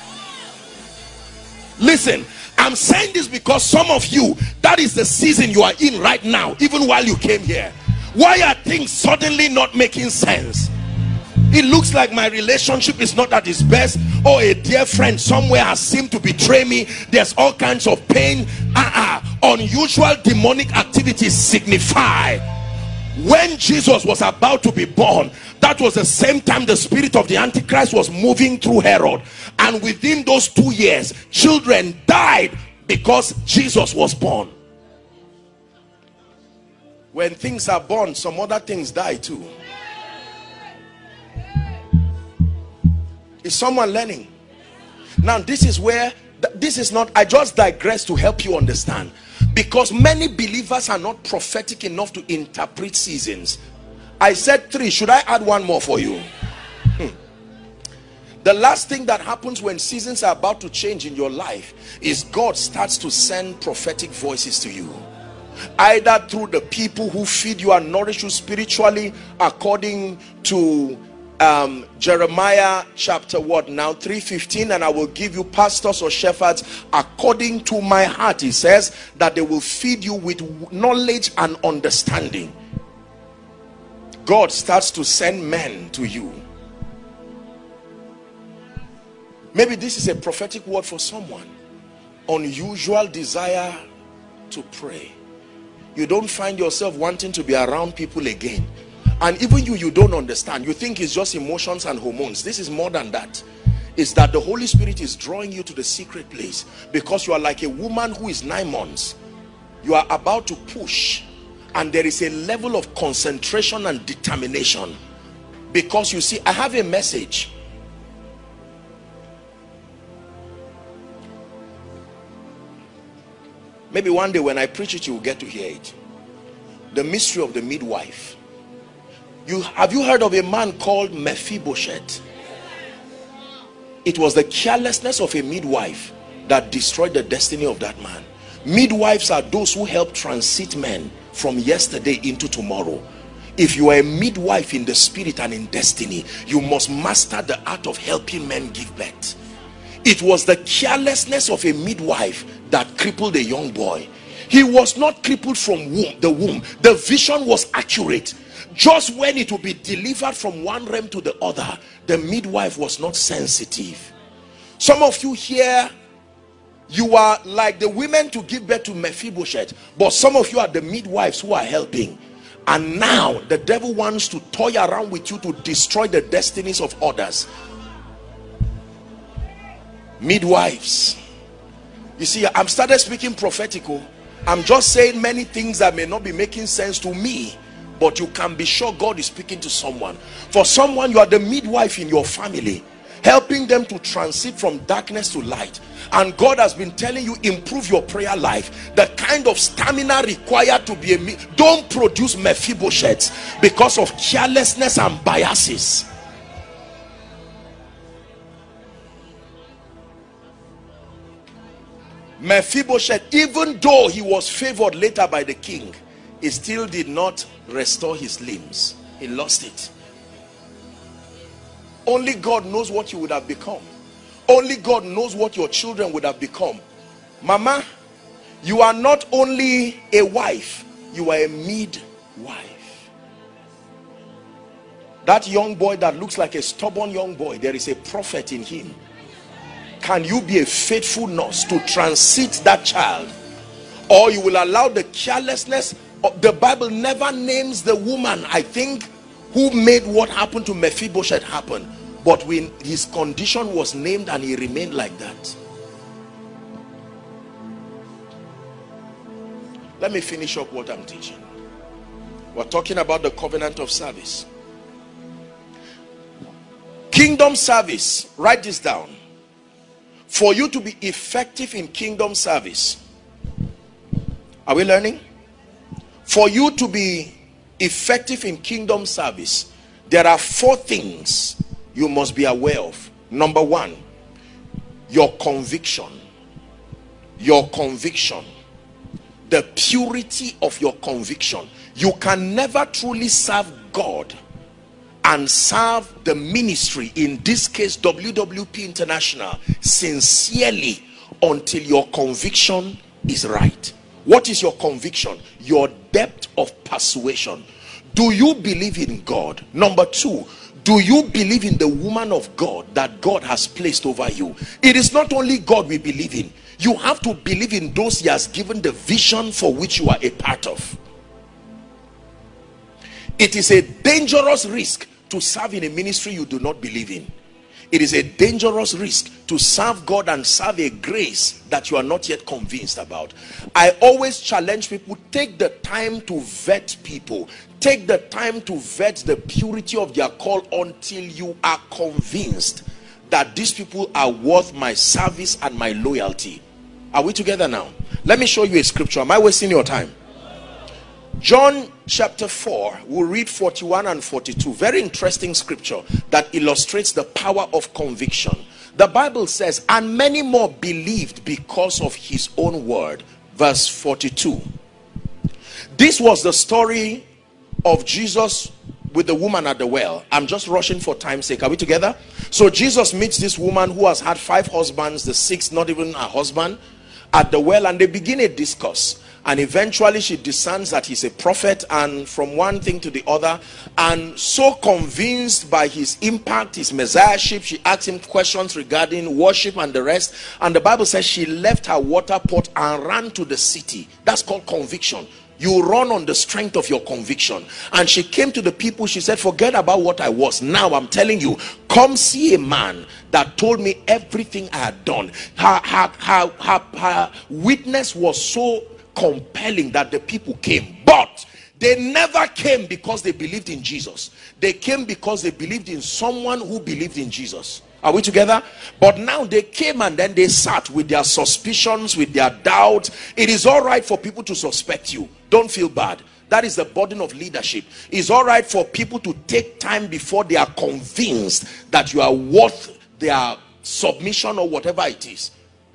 Listen, I'm saying this because some of you, that is the season you are in right now, even while you came here. Why are things suddenly not making sense? It looks like my relationship is not at its best. Oh, a dear friend somewhere has seemed to betray me. There's all kinds of pain. Unusual demonic activities signify when Jesus was about to be born. That was the same time the spirit of the Antichrist was moving through Herod. And within those 2 years, children died because Jesus was born. When things are born, some other things die too. Is someone learning? Now this is where, this is not, I just digress to help you understand. Because many believers are not prophetic enough to interpret seasons. I said 3. Should I add one more for you? The last thing that happens when seasons are about to change in your life is God starts to send prophetic voices to you. Either through the people who feed you and nourish you spiritually, according to Jeremiah chapter 3:15, and I will give you pastors or shepherds according to my heart. He says that they will feed you with knowledge and understanding. God starts to send men to you. Maybe this is a prophetic word for someone. Unusual desire to pray. You don't find yourself wanting to be around people again. And even you don't understand. You think it's just emotions and hormones. This is more than that. It's that the Holy Spirit is drawing you to the secret place, because you are like a woman who is 9 months. You are about to push, and there is a level of concentration and determination. Because you see, I have a message. Maybe one day when I preach it, you will get to hear it. The mystery of the midwife. Have you heard of a man called Mephibosheth? It was the carelessness of a midwife that destroyed the destiny of that man. Midwives are those who help transit men from yesterday into tomorrow. If you are a midwife in the spirit and in destiny, you must master the art of helping men give birth. It was the carelessness of a midwife that crippled a young boy. He was not crippled from the womb. The vision was accurate. Just when it would be delivered from one realm to the other, the midwife was not sensitive. Some of you here, you are like the women to give birth to Mephibosheth, but some of you are the midwives who are helping. And now the devil wants to toy around with you to destroy the destinies of others. Midwives. You see, I'm started speaking prophetical. I'm just saying many things that may not be making sense to me, but you can be sure God is speaking to someone. For someone, you are the midwife in your family, helping them to transit from darkness to light. And God has been telling you, improve your prayer life. The kind of stamina required to be a don't produce Mephibosheths because of carelessness and biases. Mephibosheth, even though he was favored later by the king, he still did not restore his limbs. He lost it. Only God knows what you would have become. Only God knows what your children would have become. Mama, you are not only a wife, you are a midwife. That young boy that looks like a stubborn young boy, there is a prophet in him. Can you be a faithful nurse to transit that child? Or you will allow the carelessness of, the Bible never names the woman, I think, who made what happened to Mephibosheth happen. But when his condition was named and he remained like that. Let me finish up what I'm teaching. We're talking about the covenant of service. Kingdom service, write this down. For you to be effective in kingdom service, are we learning? For you to be effective in kingdom service, there are 4 things you must be aware of. Number 1, your conviction. Your conviction. The purity of your conviction. You can never truly serve God and serve the ministry, in this case WWP International, sincerely until your conviction is right. What is your conviction? Your depth of persuasion. Do you believe in God? Number 2, do you believe in the woman of God that God has placed over you? It is not only God we believe in. You have to believe in those he has given the vision for which you are a part of. It is a dangerous risk to serve in a ministry you do not believe in. It is a dangerous risk to serve God and serve a grace that you are not yet convinced about. I always challenge people, take the time to vet people. Take the time to vet the purity of their call until you are convinced that these people are worth my service and my loyalty. Are we together now? Let me show you a scripture. Am I wasting your time? John chapter 4, we'll read 41 and 42. Very interesting scripture that illustrates the power of conviction. The Bible says, and many more believed because of his own word. Verse 42. This was the story of Jesus with the woman at the well. I'm just rushing for time's sake. Are we together? So Jesus meets this woman who has had 5 husbands, the 6th not even a husband, at the well, and they begin a discourse. And eventually she discerns that he's a prophet, and from one thing to the other, and so convinced by his impact, his messiahship, she asks him questions regarding worship and the rest. And the Bible says she left her water pot and ran to the city. That's called conviction. You run on the strength of your conviction. And she came to the people. She said, forget about what I was. Now I'm telling you, come see a man that told me everything I had done. Her witness was so compelling that the people came. But they never came because they believed in Jesus. They came because they believed in someone who believed in Jesus. Are we together? But now they came and then they sat with their suspicions, with their doubts. It is all right for people to suspect you. Don't feel bad. That is the burden of leadership. It's all right for people to take time before they are convinced that you are worth their submission or whatever it is.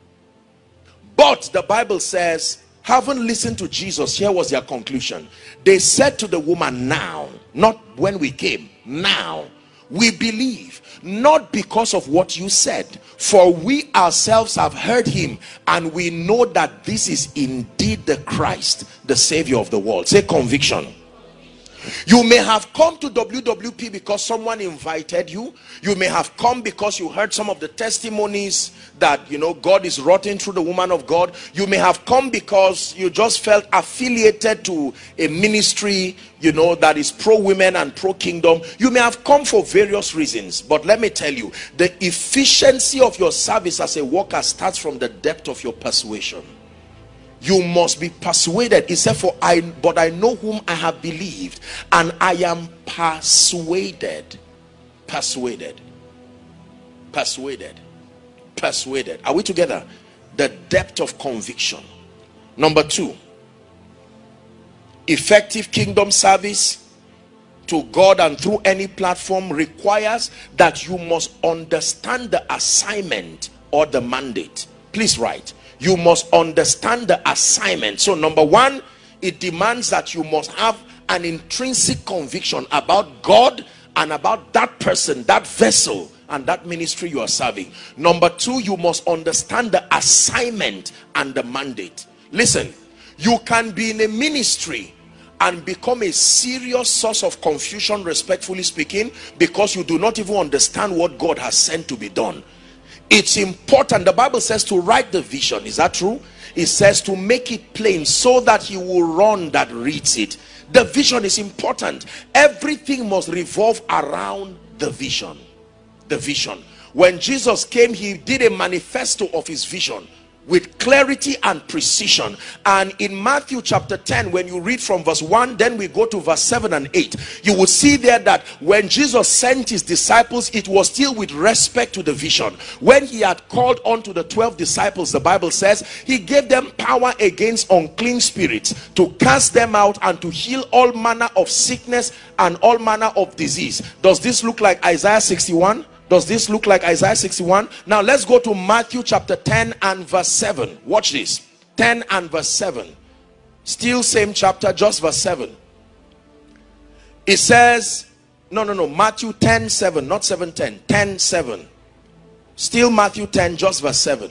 But the Bible says, having listened to Jesus, here was their conclusion. They said to the woman, now, not when we came, now, we believe, not because of what you said, for we ourselves have heard him, and we know that this is indeed the Christ, the Savior of the world. Say conviction. You may have come to WWP because someone invited you. You may have come because you heard some of the testimonies that, you know, God is wrought through the woman of God. You may have come because you just felt affiliated to a ministry, you know, that is pro-women and pro-kingdom. You may have come for various reasons. But let me tell you, the efficiency of your service as a worker starts from the depth of your persuasion. You must be persuaded. He said, but I know whom I have believed, and I am persuaded. Persuaded. Persuaded. Persuaded. Are we together? The depth of conviction. Number 2, effective kingdom service to God and through any platform requires that you must understand the assignment or the mandate. Please write. You must understand the assignment. So number 1, it demands that you must have an intrinsic conviction about God and about that person, that vessel, and that ministry you are serving. Number 2, you must understand the assignment and the mandate. Listen, you can be in a ministry and become a serious source of confusion, respectfully speaking, because you do not even understand what God has sent to be done. It's important. The Bible says to write the vision. Is that true? It says to make it plain so that he will run that reads it. The vision is important. Everything must revolve around the vision. The vision. When Jesus came, he did a manifesto of his vision with clarity and precision. And in Matthew chapter 10, when you read from verse 1, then we go to verse 7 and 8, you will see there that when Jesus sent his disciples, it was still with respect to the vision. When he had called unto the 12 disciples, the Bible says he gave them power against unclean spirits to cast them out and to heal all manner of sickness and all manner of disease. Does this look like Isaiah 61? Does this look like Isaiah 61? Now let's go to Matthew chapter 10 and verse 7. Watch this. 10 and verse 7. Still same chapter, just verse 7. It says, no, Matthew 10, 7, not 7, 10. 10, 7. Still Matthew 10, just verse 7.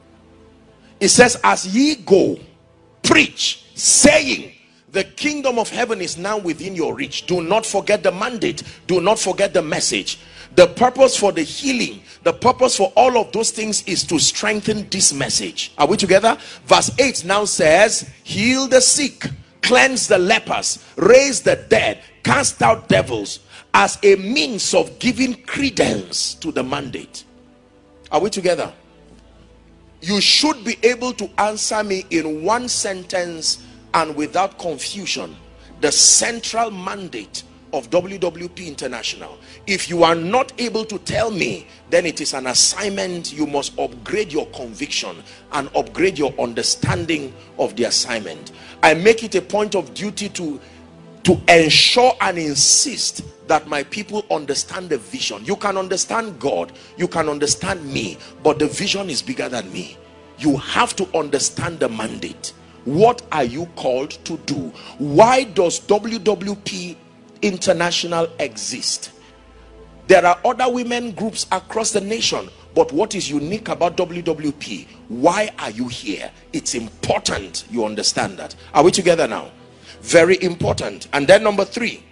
It says, as ye go, preach, saying, the kingdom of heaven is now within your reach. Do not forget the mandate. Do not forget the message. The purpose for the healing, the purpose for all of those things is to strengthen this message. Are we together? Verse 8 now says, heal the sick, cleanse the lepers, raise the dead, cast out devils, as a means of giving credence to the mandate. Are we together? You should be able to answer me in one sentence and without confusion the central mandate of WWP International. If you are not able to tell me, then it is an assignment. You must upgrade your conviction and upgrade your understanding of the assignment. I make it a point of duty to ensure and insist that my people understand the vision. You can understand God, you can understand me, but the vision is bigger than me. You have to understand the mandate. What are you called to do? Why does WWP International exist? There are other women groups across the nation, but what is unique about WWP? Why are you here? It's important you understand that. Are we together now? Very important. And then number 3,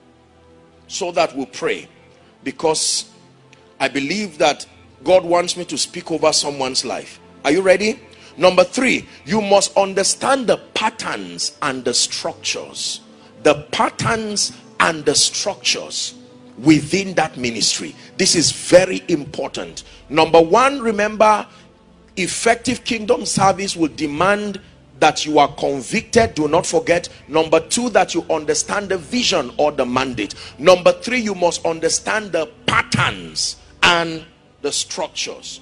so that we'll pray, because I believe that God wants me to speak over someone's life. Are you ready? Number 3, you must understand the patterns and the structures. The patterns and the structures within that ministry. This is very important. Number 1, remember, effective kingdom service will demand that you are convicted. Do not forget. Number 2, that you understand the vision or the mandate. Number 3, you must understand the patterns and the structures.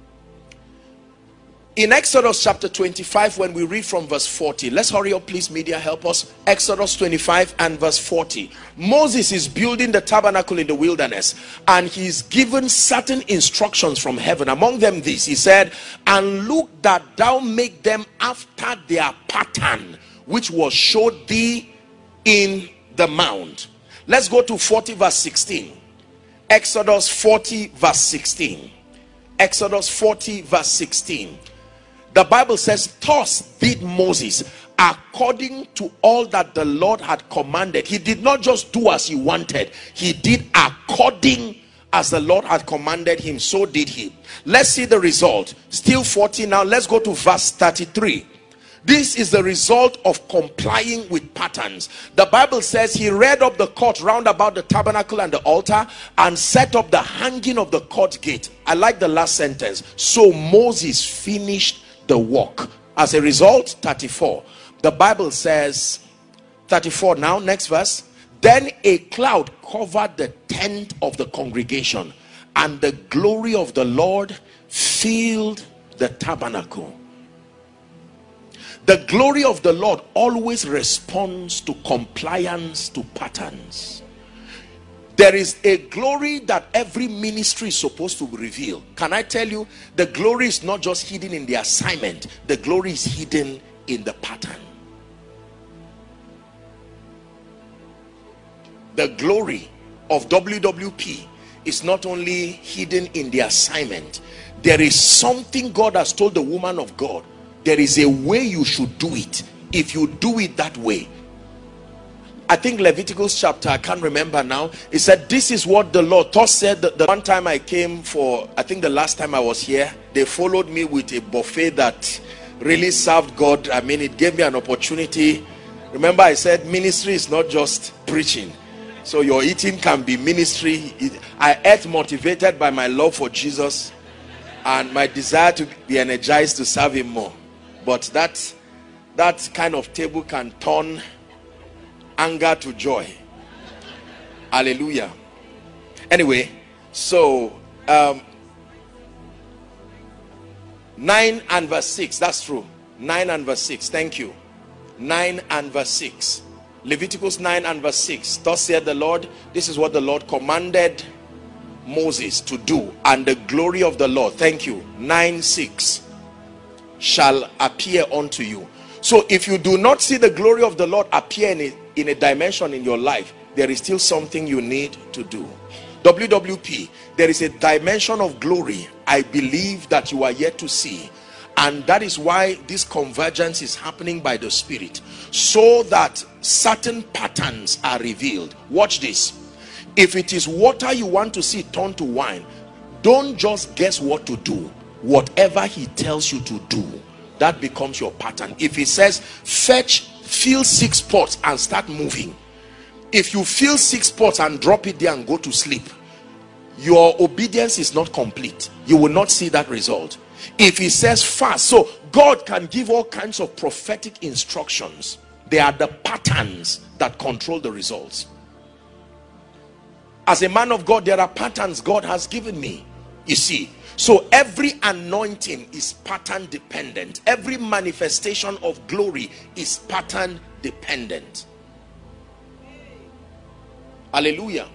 In Exodus chapter 25, when we read from verse 40, let's hurry up please, media, help us. Exodus 25 and verse 40. Moses is building the tabernacle in the wilderness, and he's given certain instructions from heaven. Among them this, he said, and look that thou make them after their pattern, which was showed thee in the mount. Let's go to 40 verse 16. Exodus 40 verse 16. Exodus 40 verse 16. The Bible says, thus did Moses according to all that the Lord had commanded. He did not just do as he wanted. He did according as the Lord had commanded him. So did he. Let's see the result. Still 40 now. Let's go to verse 33. This is the result of complying with patterns. The Bible says he reared up the court round about the tabernacle and the altar, and set up the hanging of the court gate. I like the last sentence. So Moses finished the work. As a result, 34, the Bible says, 34 now, next verse, then a cloud covered the tent of the congregation, and the glory of the Lord filled the tabernacle. The glory of the Lord always responds to compliance to patterns. There is a glory that every ministry is supposed to reveal. Can I tell you, the glory is not just hidden in the assignment. The glory is hidden in the pattern. The glory of WWP is not only hidden in the assignment. There is something God has told the woman of God. There is a way you should do it. If you do it that way, I think Leviticus chapter, I can't remember now. It said, this is what the Lord. Thus said, the one time I came for, I think the last time I was here, they followed me with a buffet that really served God. I mean, it gave me an opportunity. Remember, I said ministry is not just preaching. So your eating can be ministry. I ate motivated by my love for Jesus and my desire to be energized to serve him more. But that kind of table can turn anger to joy. Hallelujah. Anyway, so 9 and verse 6, that's true. 9 and verse 6, thank you. 9 and verse 6. Leviticus 9 and verse 6. Thus said the Lord, this is what the Lord commanded Moses to do, and the glory of the Lord, thank you, 9:6, shall appear unto you. So if you do not see the glory of the Lord appear in a dimension in your life, there is still something you need to do. WWP, there is a dimension of glory I believe that you are yet to see, and that is why this convergence is happening by the Spirit, so that certain patterns are revealed. Watch this. If it is water you want to see turn to wine, don't just guess what to do. Whatever he tells you to do, that becomes your pattern. If he says fill 6 pots and start moving, if you fill 6 pots and drop it there and go to sleep, your obedience is not complete. You will not see that result. If he says fast, so God can give all kinds of prophetic instructions. They are the patterns that control the results. As a man of God, there are patterns God has given me, you see. So every anointing is pattern dependent. Every manifestation of glory is pattern dependent. Hallelujah.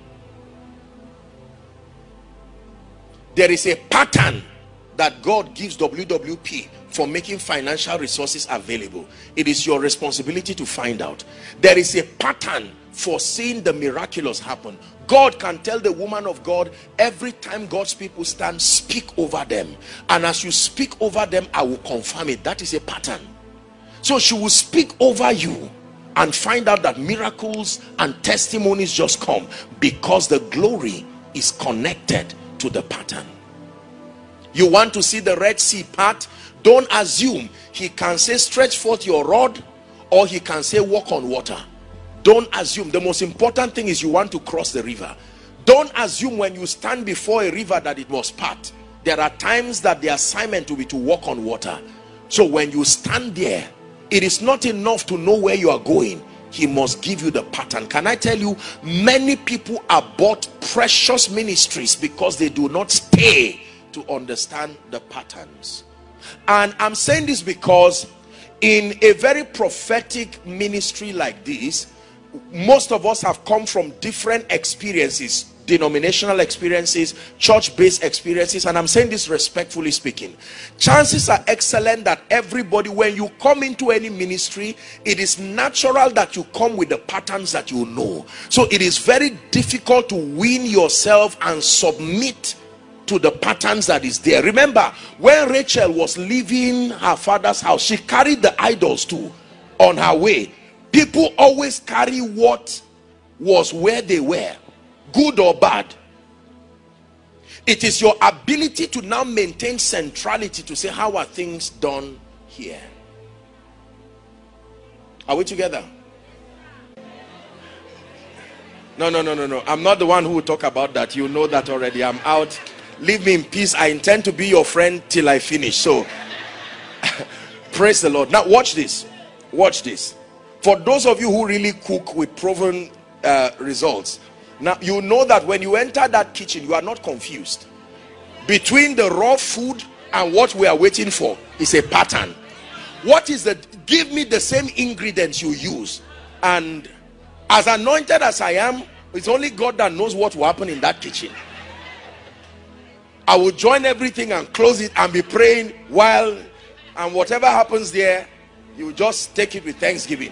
There is a pattern that God gives WWP for making financial resources available. It is your responsibility to find out. There is a pattern for seeing the miraculous happen. God can tell the woman of God, every time God's people stand, speak over them, and as you speak over them, I will confirm it. That is a pattern. So she will speak over you and find out that miracles and testimonies just come, because the glory is connected to the pattern. You want to see the Red Sea part? Don't assume he can say stretch forth your rod, or he can say walk on water. Don't assume. The most important thing is you want to cross the river. Don't assume when you stand before a river that it was part. There are times that the assignment will be to walk on water. So when you stand there, it is not enough to know where you are going. He must give you the pattern. Can I tell you, many people abort precious ministries because they do not stay to understand the patterns. And I'm saying this because in a very prophetic ministry like this, most of us have come from different experiences, denominational experiences, church-based experiences, and I'm saying this respectfully speaking. Chances are excellent that everybody, when you come into any ministry, it is natural that you come with the patterns that you know. So it is very difficult to wean yourself and submit to the patterns that is there. Remember, when Rachel was leaving her father's house, she carried the idols too on her way. People always carry what was where they were, good or bad. It is your ability to now maintain centrality to say, how are things done here? Are we together? No. I'm not the one who will talk about that. You know that already. I'm out. Leave me in peace. I intend to be your friend till I finish. So praise the Lord. Now watch this. Watch this. For those of you who really cook with proven results, now you know that when you enter that kitchen, you are not confused. Between the raw food and what we are waiting for is a pattern. What is the, give me the same ingredients you use. And as anointed as I am, it's only God that knows what will happen in that kitchen. I will join everything and close it and be praying while, and whatever happens there, you just take it with thanksgiving.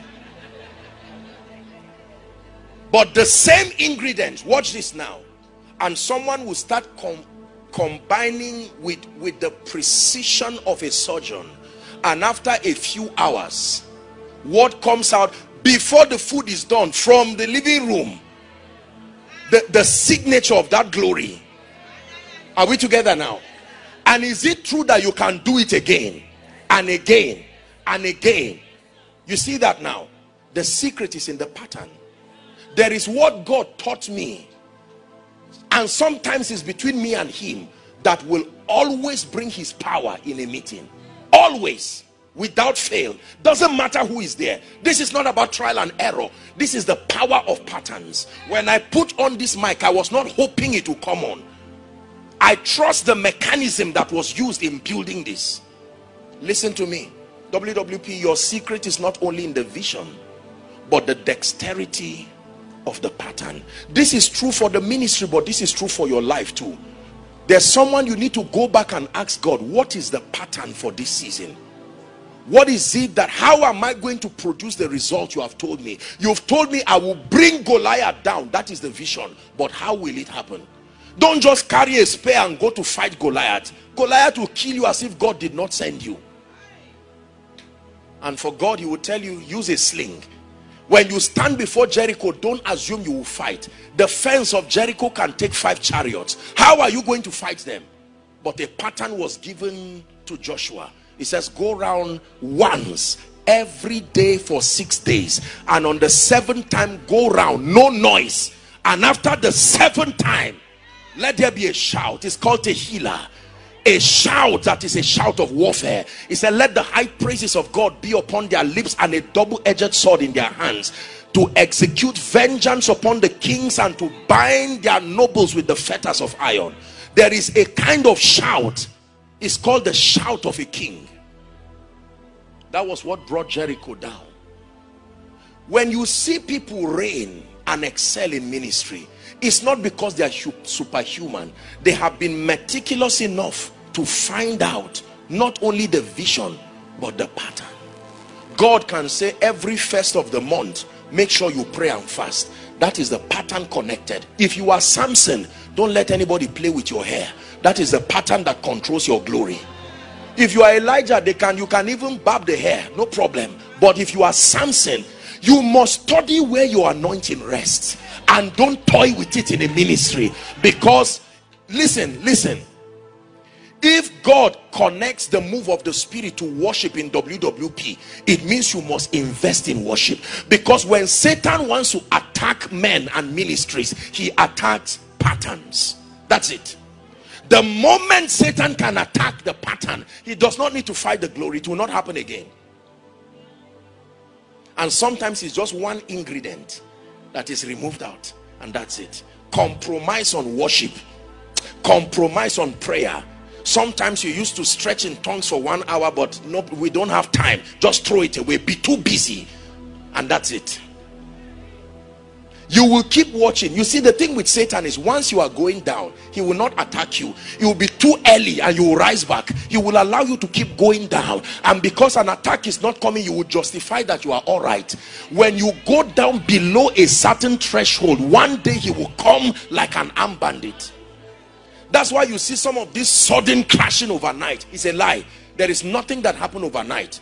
But the same ingredients, watch this now, and someone will start combining with the precision of a surgeon, and after a few hours, what comes out, before the food is done, from the living room, the signature of that glory. Are we together now? And is it true that you can do it again and again and again? You see that now? The secret is in the pattern. There is what God taught me, and sometimes it's between me and him, that will always bring his power in a meeting. Always, without fail. Doesn't matter who is there. This is not about trial and error. This is the power of patterns. When I put on this mic, I was not hoping it would come on. I trust the mechanism that was used in building this. Listen to me, WWP, your secret is not only in the vision, but the dexterity of the pattern. This is true for the ministry, but this is true for your life too. There's someone you need to go back and ask God, what is the pattern for this season? What is it that, how am I going to produce the result you have told me? You've told me I will bring Goliath down. That is the vision. But how will it happen? Don't just carry a spear and go to fight Goliath. Goliath will kill you as if God did not send you. And for God, he will tell you, use a sling. When you stand before Jericho, don't assume you will fight. The fence of Jericho can take 5 chariots. How are you going to fight them? But a pattern was given to Joshua. It says, go round once every day for 6 days, and on the 7th time go round, no noise, and after the 7th time let there be a shout. It's called Tehillah, a shout that is a shout of warfare. It said, let the high praises of God be upon their lips and a double-edged sword in their hands, to execute vengeance upon the kings and to bind their nobles with the fetters of iron. There is a kind of shout. It's called the shout of a king. That was what brought Jericho down. When you see people reign and excel in ministry, it's not because they are superhuman. They have been meticulous enough to find out not only the vision but the pattern. God can say every first of the month, make sure you pray and fast. That is the pattern connected. If you are Samson, don't let anybody play with your hair. That is the pattern that controls your glory. If you are Elijah, you can even barb the hair, no problem. But if you are Samson, you must study where your anointing rests, and don't toy with it in a ministry. Because listen, if God connects the move of the spirit to worship in WWP, it means you must invest in worship. Because when Satan wants to attack men and ministries, he attacks patterns. That's it. The moment Satan can attack the pattern, he does not need to fight the glory. It will not happen again. And sometimes it's just one ingredient that is removed out, and that's it. Compromise on worship, compromise on prayer. Sometimes you used to stretch in tongues for 1 hour, but no, we don't have time. Just throw it away, be too busy, and that's it. You will keep watching. You see, the thing with Satan is, once you are going down, he will not attack you. It will be too early and you will rise back. He will allow you to keep going down, and because an attack is not coming, you will justify that you are all right. When you go down below a certain threshold, one day he will come like an armed bandit. That's why you see some of this sudden crashing overnight. It's a lie. There is nothing that happened overnight.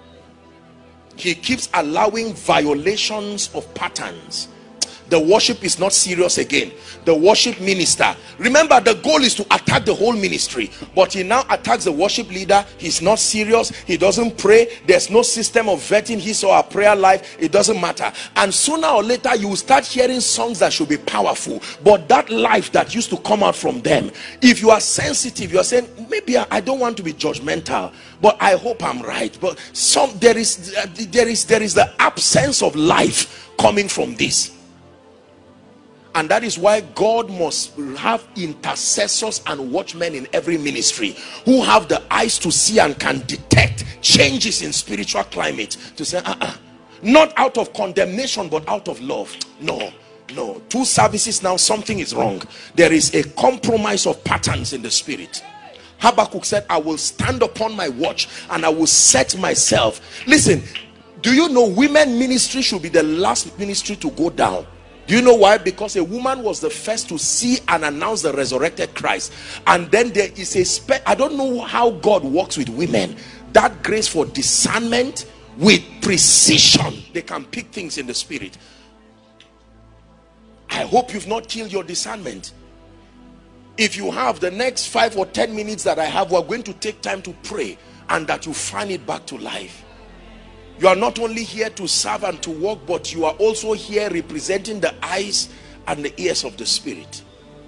He keeps allowing violations of patterns. The worship is not serious again. The worship minister, remember, the goal is to attack the whole ministry, but he now attacks the worship leader. He's not serious. He doesn't pray. There's no system of vetting his or her prayer life. It doesn't matter. And sooner or later you will start hearing songs that should be powerful, but that life that used to come out from them, if you are sensitive, you are saying, maybe I don't want to be judgmental, but I hope I'm right. But there is the absence of life coming from this. And that is why God must have intercessors and watchmen in every ministry who have the eyes to see and can detect changes in spiritual climate, to say, not out of condemnation but out of love. No, 2 services now, something is wrong. There is a compromise of patterns in the spirit. Habakkuk said, I will stand upon my watch and I will set myself. Listen, do you know women ministry should be the last ministry to go down? Do you know why? Because a woman was the first to see and announce the resurrected Christ. And then there is I don't know how God works with women. That grace for discernment, with precision. They can pick things in the spirit. I hope you've not killed your discernment. If you have, the next 5 or 10 minutes that I have, we're going to take time to pray, and that you find it back to life. You are not only here to serve and to work, but you are also here representing the eyes and the ears of the spirit.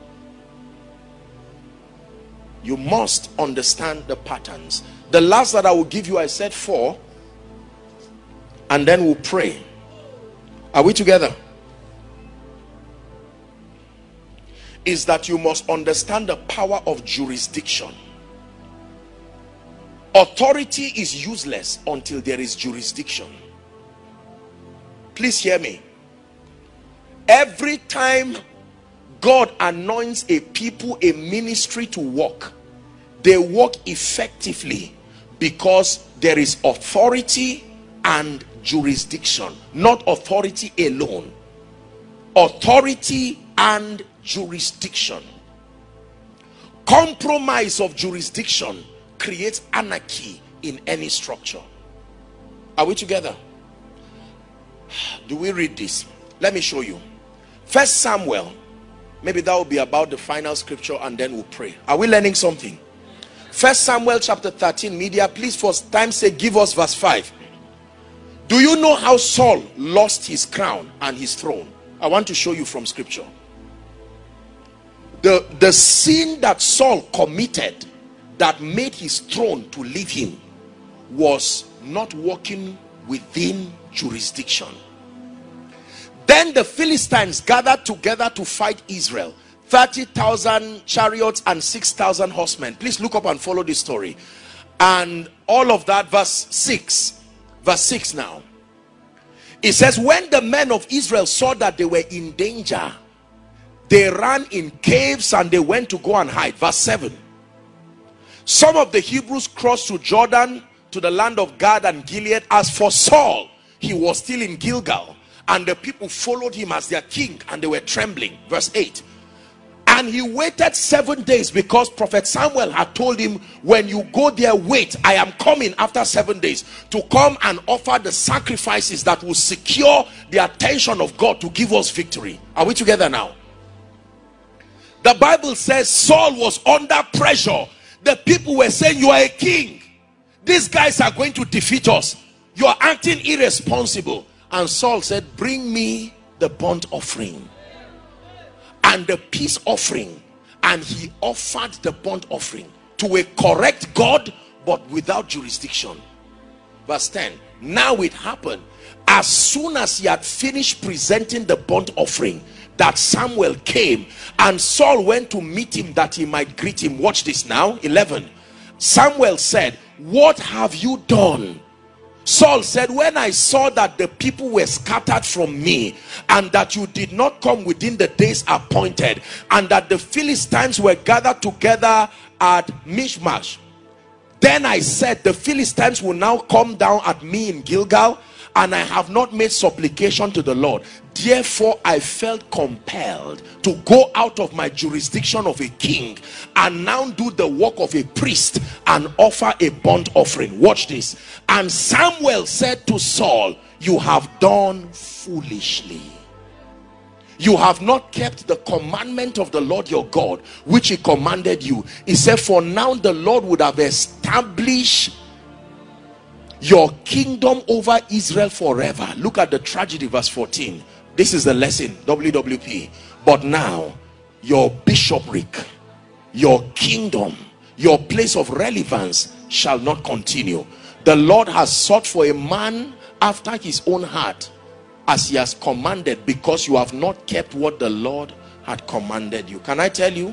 You must understand the patterns. The last that I will give you, I said 4, and then we'll pray. Are we together? Is that you must understand the power of jurisdiction. Authority is useless until there is jurisdiction. Please hear me. Every time God anoints a people, a ministry to work, they work effectively because there is authority and jurisdiction. Not authority alone. Authority and jurisdiction. Compromise of jurisdiction creates anarchy in any structure. Are we together? Do we read this? Let me show you. 1 Samuel. Maybe that will be about the final scripture, and then we'll pray. Are we learning something? 1 Samuel chapter 13. Media, please, for time's sake, give us verse 5. Do you know how Saul lost his crown and his throne? I want to show you from scripture. The sin that Saul committed that made his throne to leave him was not walking within jurisdiction. Then the Philistines gathered together to fight Israel. 30,000 chariots and 6,000 horsemen. Please look up and follow this story. And all of that, verse 6. Verse 6 now. It says, when the men of Israel saw that they were in danger, they ran in caves and they went to go and hide. Verse 7. Some of the Hebrews crossed to Jordan, to the land of Gad and Gilead. As for Saul, he was still in Gilgal, and the people followed him as their king, and they were trembling. Verse 8. And he waited 7 days, because prophet Samuel had told him, when you go there, wait, I am coming after 7 days to come and offer the sacrifices that will secure the attention of God to give us victory. Are we together now? The Bible says Saul was under pressure. The people were saying, you are a king. These guys are going to defeat us. You are acting irresponsible. And Saul said, bring me the burnt offering and the peace offering. And he offered the burnt offering to a correct God, but without jurisdiction. Verse 10. Now it happened, as soon as he had finished presenting the burnt offering, that Samuel came, and Saul went to meet him that he might greet him. Watch this now. 11. Samuel said, what have you done? Saul said, when I saw that the people were scattered from me, and that you did not come within the days appointed, and that the Philistines were gathered together at Michmash, then I said, the Philistines will now come down at me in Gilgal, and I have not made supplication to the Lord. Therefore I felt compelled to go out of my jurisdiction of a king and now do the work of a priest and offer a burnt offering. Watch this. And Samuel said to Saul, you have done foolishly. You have not kept the commandment of the Lord your God, which he commanded you. He said, for now the Lord would have established your kingdom over Israel forever. Look at the tragedy, verse 14. This is the lesson, WWP. But now your bishopric, your kingdom, your place of relevance shall not continue. The Lord has sought for a man after his own heart, as he has commanded, because you have not kept what the Lord had commanded you. Can I tell you?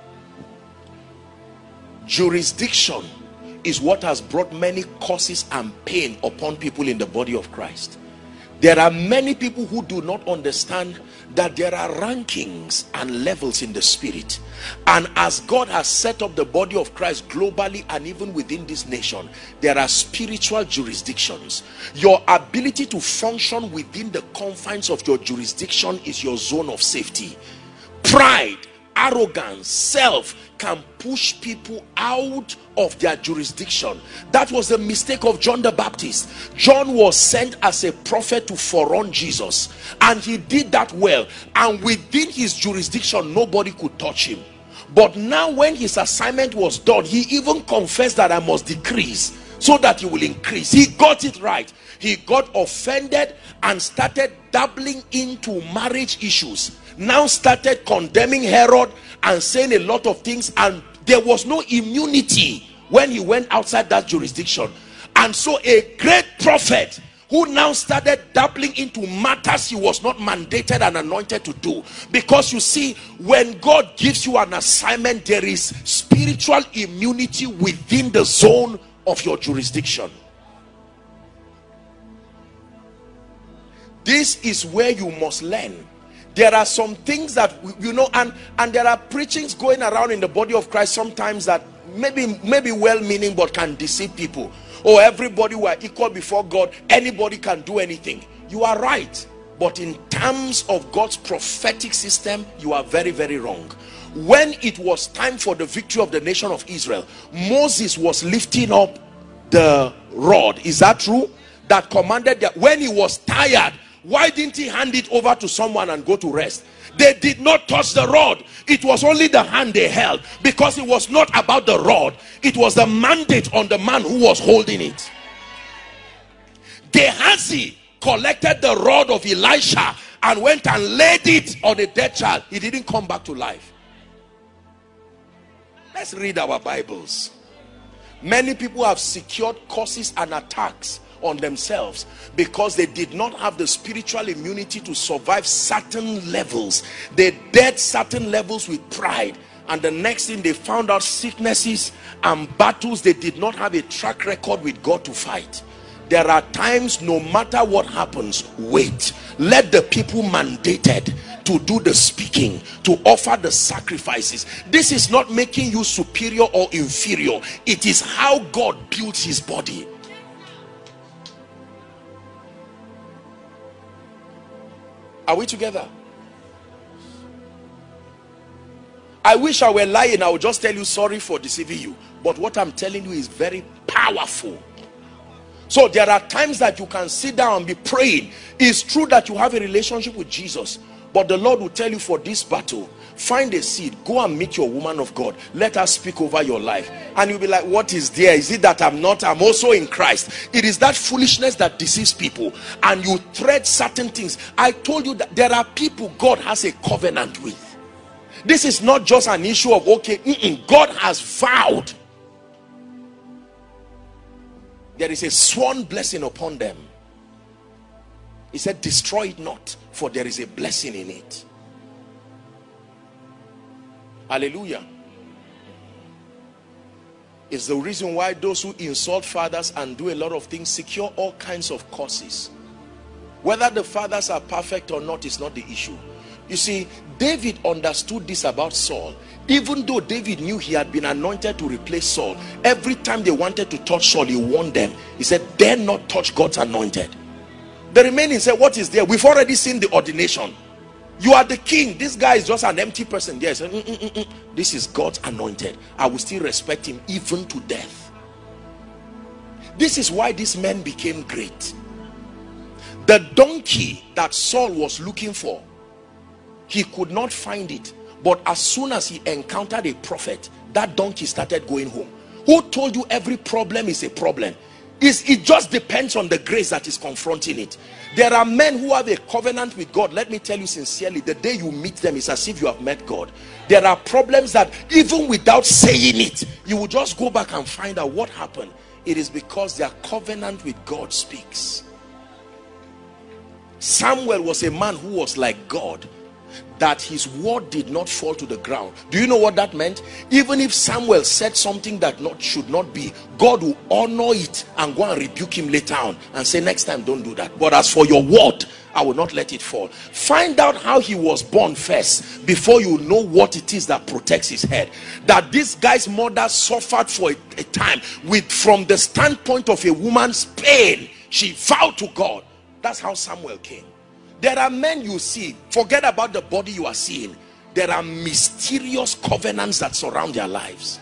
Jurisdiction is what has brought many curses and pain upon people in the body of Christ. There are many people who do not understand that there are rankings and levels in the spirit, and as God has set up the body of Christ globally and even within this nation, there are spiritual jurisdictions. Your ability to function within the confines of your jurisdiction is your zone of safety. Pride arrogance, self can push people out of their jurisdiction. That was the mistake of John the Baptist. John was sent as a prophet to forerun Jesus, and he did that well, and within his jurisdiction nobody could touch him. But now when his assignment was done, he even confessed that I must decrease so that he will increase. He got it right. He got offended and started dabbling into marriage issues. Now started condemning Herod and saying a lot of things, and there was no immunity when he went outside that jurisdiction. And so a great prophet who now started dabbling into matters he was not mandated and anointed to do. Because you see, when God gives you an assignment, there is spiritual immunity within the zone of your jurisdiction. This is where you must learn. There are some things that, you know, and there are preachings going around in the body of Christ sometimes that maybe well-meaning but can deceive people. Oh, everybody were equal before God, anybody can do anything. You are right, but in terms of God's prophetic system, you are very, very wrong. When it was time for the victory of the nation of Israel, Moses was lifting up the rod. Is that true? That commanded that when he was tired, why didn't he hand it over to someone and go to rest? They did not touch the rod. It was only the hand they held, because it was not about the rod. It was the mandate on the man who was holding it. Gehazi collected the rod of Elisha and went and laid it on a dead child. He didn't come back to life. Let's read our Bibles. Many people have secured curses and attacks on themselves because they did not have the spiritual immunity to survive certain levels. They dared certain levels with pride, and the next thing they found out sicknesses and battles they did not have a track record with God to fight. There are times, no matter what happens, wait. Let the people mandated to do the speaking, to offer the sacrifices. This is not making you superior or inferior. It is how God builds his body. Are we together? I wish I were lying. I would just tell you sorry for deceiving you. But what I'm telling you is very powerful. So there are times that you can sit down and be praying. It's true that you have a relationship with Jesus, but the Lord will tell you, for this battle, find a seed, go and meet your woman of God, let her speak over your life. And you'll be like, what is there? Is it that I'm also in Christ? It is that foolishness that deceives people, and you thread certain things. I told you that there are people God has a covenant with. This is not just an issue of God has vowed. There is a sworn blessing upon them. He said, destroy it not, for there is a blessing in it. Hallelujah. It's the reason why those who insult fathers and do a lot of things secure all kinds of curses. Whether the fathers are perfect or not is not the issue. You see, David understood this about Saul. Even though David knew he had been anointed to replace Saul, every time they wanted to touch Saul, he warned them. He said, dare not touch God's anointed. The remaining said, what is there? We've already seen the ordination. You are the king. This guy is just an empty person. Yes, this is God's anointed. I will still respect him even to death. This is why these men became great. The donkey that Saul was looking for, he could not find it. But as soon as he encountered a prophet, that donkey started going home. Who told you every problem is a problem? It just depends on the grace that is confronting it. There are men who have a covenant with God. Let me tell you sincerely, the day you meet them, it's as if you have met God. There are problems that even without saying it, you will just go back and find out what happened. It is because their covenant with God speaks. Samuel was a man who was like God, that his word did not fall to the ground. Do you know what that meant? Even if Samuel said something that should not be, God will honor it and go and rebuke him later on and say, next time don't do that. But as for your word, I will not let it fall. Find out how he was born first before you know what it is that protects his head. That this guy's mother suffered for a time from the standpoint of a woman's pain. She vowed to God. That's how Samuel came. There are men you see, forget about the body you are seeing. there are mysterious covenants that surround their lives.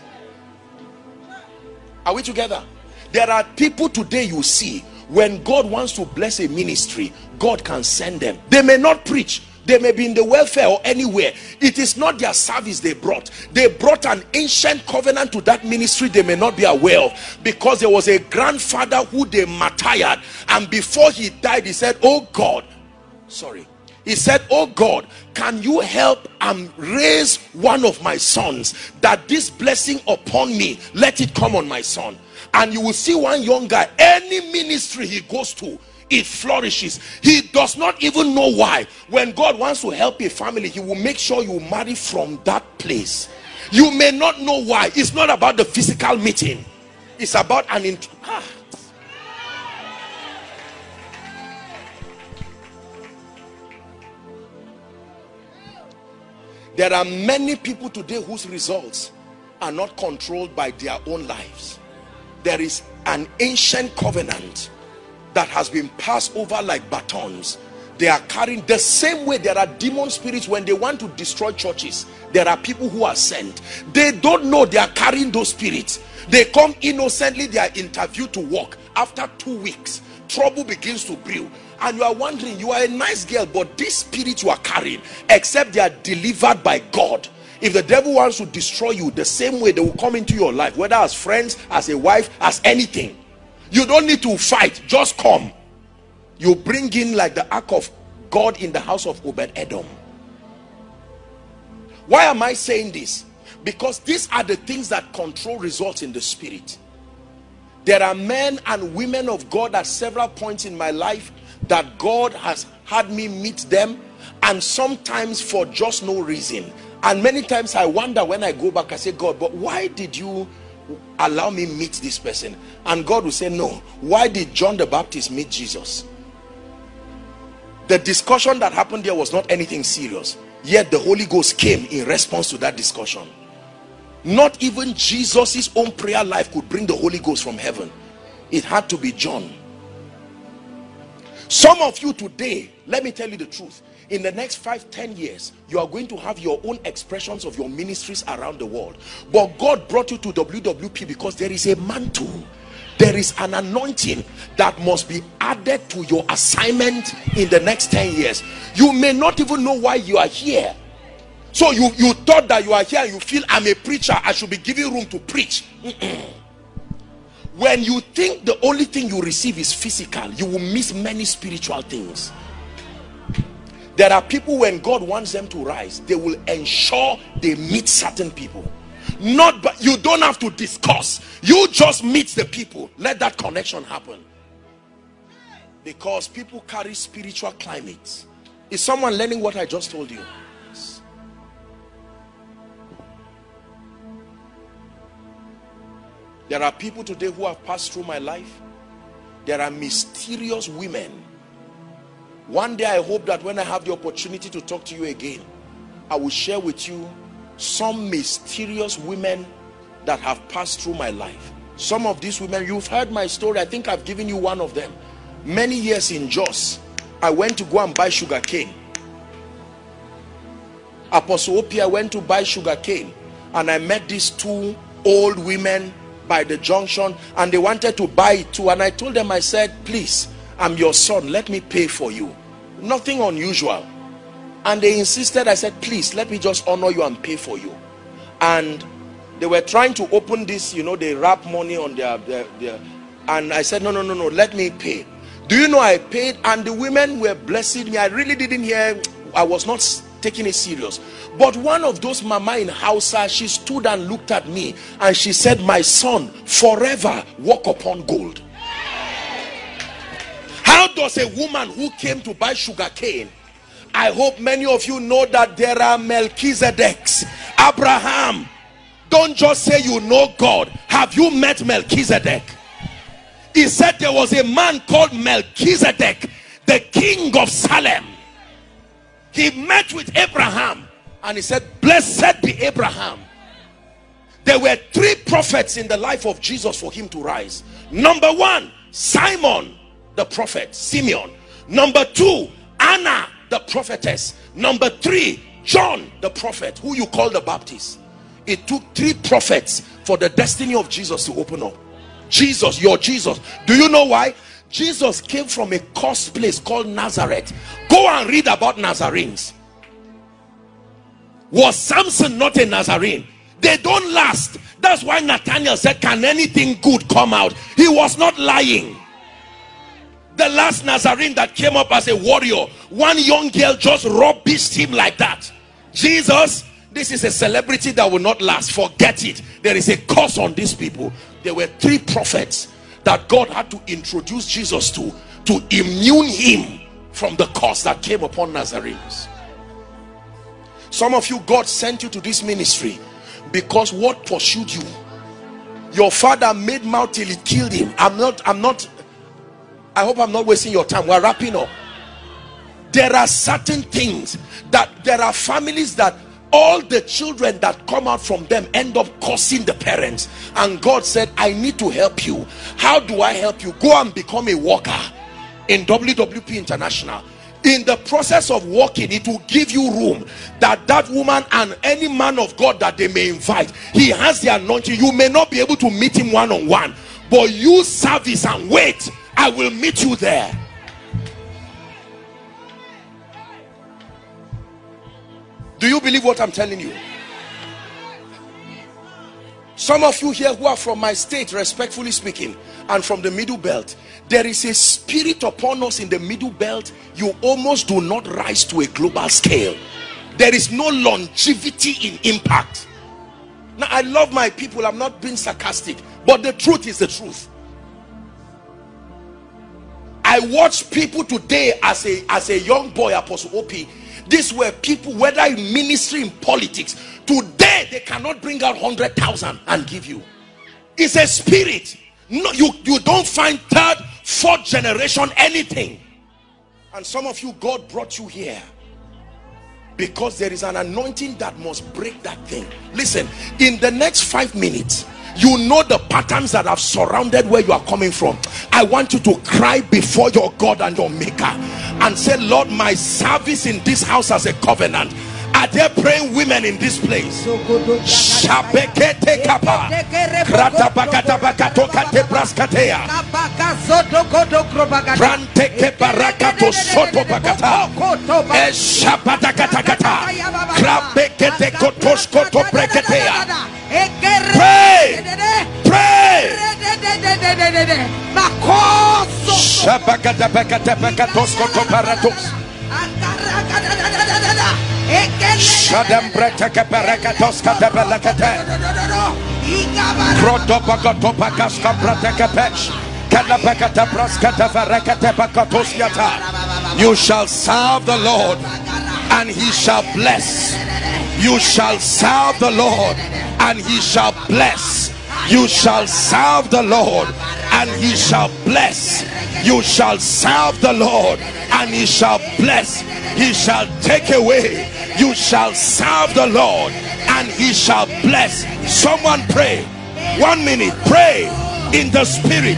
Are we together? There are people today you see, when God wants to bless a ministry, God can send them. They may not preach, they may be in the welfare or anywhere. It is not their service they brought. They brought an ancient covenant to that ministry they may not be aware of, because there was a grandfather who they martyred, and before he died he said, oh God, he said, oh God, can you help and raise one of my sons, that this blessing upon me, let it come on my son. And you will see one young guy, any ministry he goes to, it flourishes. He does not even know why. When God wants to help a family, he will make sure you marry from that place. You may not know why. It's not about the physical meeting, it's about an There are many people today whose results are not controlled by their own lives. There is an ancient covenant that has been passed over like batons. They are carrying the same way. There are demon spirits. When they want to destroy churches, there are people who are sent. They don't know they are carrying those spirits. They come innocently, they are interviewed to work. After 2 weeks, trouble begins to brew, and you are wondering, you are a nice girl, but this spirit you are carrying, except they are delivered by God. If the devil wants to destroy you, the same way they will come into your life, whether as friends, as a wife, as anything. You don't need to fight, just come. You bring in like the ark of God in the house of Obed-Edom. Why am I saying this? Because these are the things that control results in the spirit. There are men and women of God at several points in my life that God has had me meet them, and sometimes for just no reason. And many times I wonder, when I go back, I say, God, but why did you allow me meet this person? And God will say, no. Why did John the Baptist meet Jesus? The discussion that happened there was not anything serious, yet the Holy Ghost came in response to that discussion. Not even Jesus's own prayer life could bring the Holy Ghost from heaven. It had to be John. Some of you today, let me tell you the truth, in the next 5-10 years, you are going to have your own expressions of your ministries around the world. But God brought you to WWP because there is a mantle, there is an anointing that must be added to your assignment in the next 10 years. You may not even know why you are here. So you thought that you are here and you feel, I'm a preacher, I should be giving room to preach. When you think the only thing you receive is physical, you will miss many spiritual things. There are people, when God wants them to rise, they will ensure they meet certain people. But you don't have to discuss, you just meet the people. Let that connection happen, because people carry spiritual climates. Is someone learning what I just told you? There are people today who have passed through my life. There are mysterious women. One day I hope that when I have the opportunity to talk to you again, I will share with you some mysterious women that have passed through my life. Some of these women, you've heard my story. I think I've given you one of them. Many years in Jos, I went to go and buy sugar cane. Apostle Opie, I went to buy sugar cane, and I met these two old women by the junction, and they wanted to buy it too. And I told them, I said, please, I'm your son, let me pay for you. Nothing unusual. And they insisted. I said, please, let me just honor you and pay for you. And they were trying to open this, you know, they wrap money on their and I said, no, let me pay. Do you know, I paid, and the women were blessing me. I really didn't hear, I was not taking it serious. But one of those mama in Hausa, she stood and looked at me and she said, my son, forever walk upon gold. How does a woman who came to buy sugar cane, I hope many of you know that there are Melchizedeks, Abraham. Don't just say you know God. Have you met Melchizedek? He said there was a man called Melchizedek, the king of Salem. He met with Abraham and he said, blessed be Abraham. There were 3 prophets in the life of Jesus for him to rise. Number 1, Simon the prophet, Simeon. Number 2, Anna the prophetess. Number 3, John the prophet, who you call the Baptist, it took 3 prophets for the destiny of Jesus to open up. Jesus, your Jesus. Do you know why? Jesus came from a cursed place called Nazareth. Go and read about Nazarenes. Was Samson not a Nazarene? They don't last. That's why Nathanael said, can anything good come out? He was not lying. The last Nazarene that came up as a warrior, one young girl just rubbished him like that. Jesus, this is a celebrity that will not last. Forget it. There is a curse on these people. There were 3 prophets that God had to introduce Jesus to immune him from the curse that came upon Nazarenes. Some of you, God sent you to this ministry because what pursued you? Your father made mouth till he killed him. I hope I'm not wasting your time. We're wrapping up. There are certain things that there are families that all the children that come out from them end up cursing the parents, and God said, I need to help you. How do I help you? Go and become a worker in WWP International. In the process of working, it will give you room that woman and any man of God that they may invite, he has the anointing. You may not be able to meet him one-on-one, but you service and wait. I will meet you there. Do you believe what I'm telling you? Some of you here who are from my state, respectfully speaking, and from the Middle Belt, there is a spirit upon us in the Middle Belt. You almost do not rise to a global scale. There is no longevity in impact. Now, I love my people. I'm not being sarcastic, but the truth is the truth. I watch people today as a young boy, Apostle Opie. These were people, whether in ministry, in politics, today they cannot bring out 100,000 and give you. It's a spirit. No, you don't find 3rd, 4th generation anything. And some of you, God brought you here because there is an anointing that must break that thing. Listen, in the next 5 minutes, you know the patterns that have surrounded where you are coming from. I want you to cry before your God and your maker and say, Lord, my service in this house as a covenant. Are there praying women in this place? You shall serve the Lord and he shall bless. You shall serve the Lord and he shall bless. You shall serve the Lord and he shall bless. You shall serve the Lord and he shall bless. He shall take away. You shall serve the Lord and he shall bless. Someone pray. 1 minute. Pray in the spirit.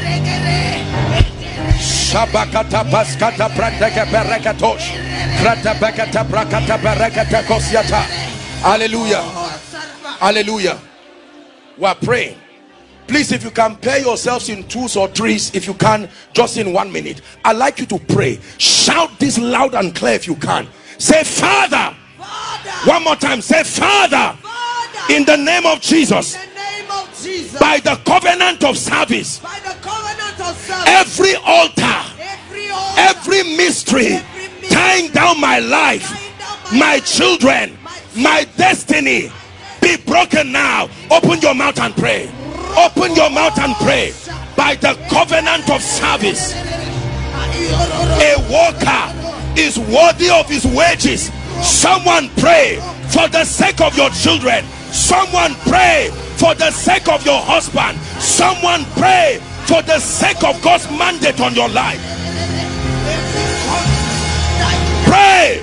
Shabakata baskata prateka berekatosh. Krata bakata brakata berekata kosyata. Hallelujah. Hallelujah. We are praying. Please, if you can pair yourselves in 2s or 3s, if you can, just in 1 minute. I'd like you to pray. Shout this loud and clear if you can. Say, Father. One more time. Say, Father. In the name of Jesus. By the covenant of service. Every altar. Every mystery. Tying down my life. My children. My destiny. Be broken now. Open your mouth and pray. Open your mouth and pray. By the covenant of service, a worker is worthy of his wages. Someone pray for the sake of your children. Someone pray for the sake of your husband. Someone pray for the sake of God's mandate on your life. Pray.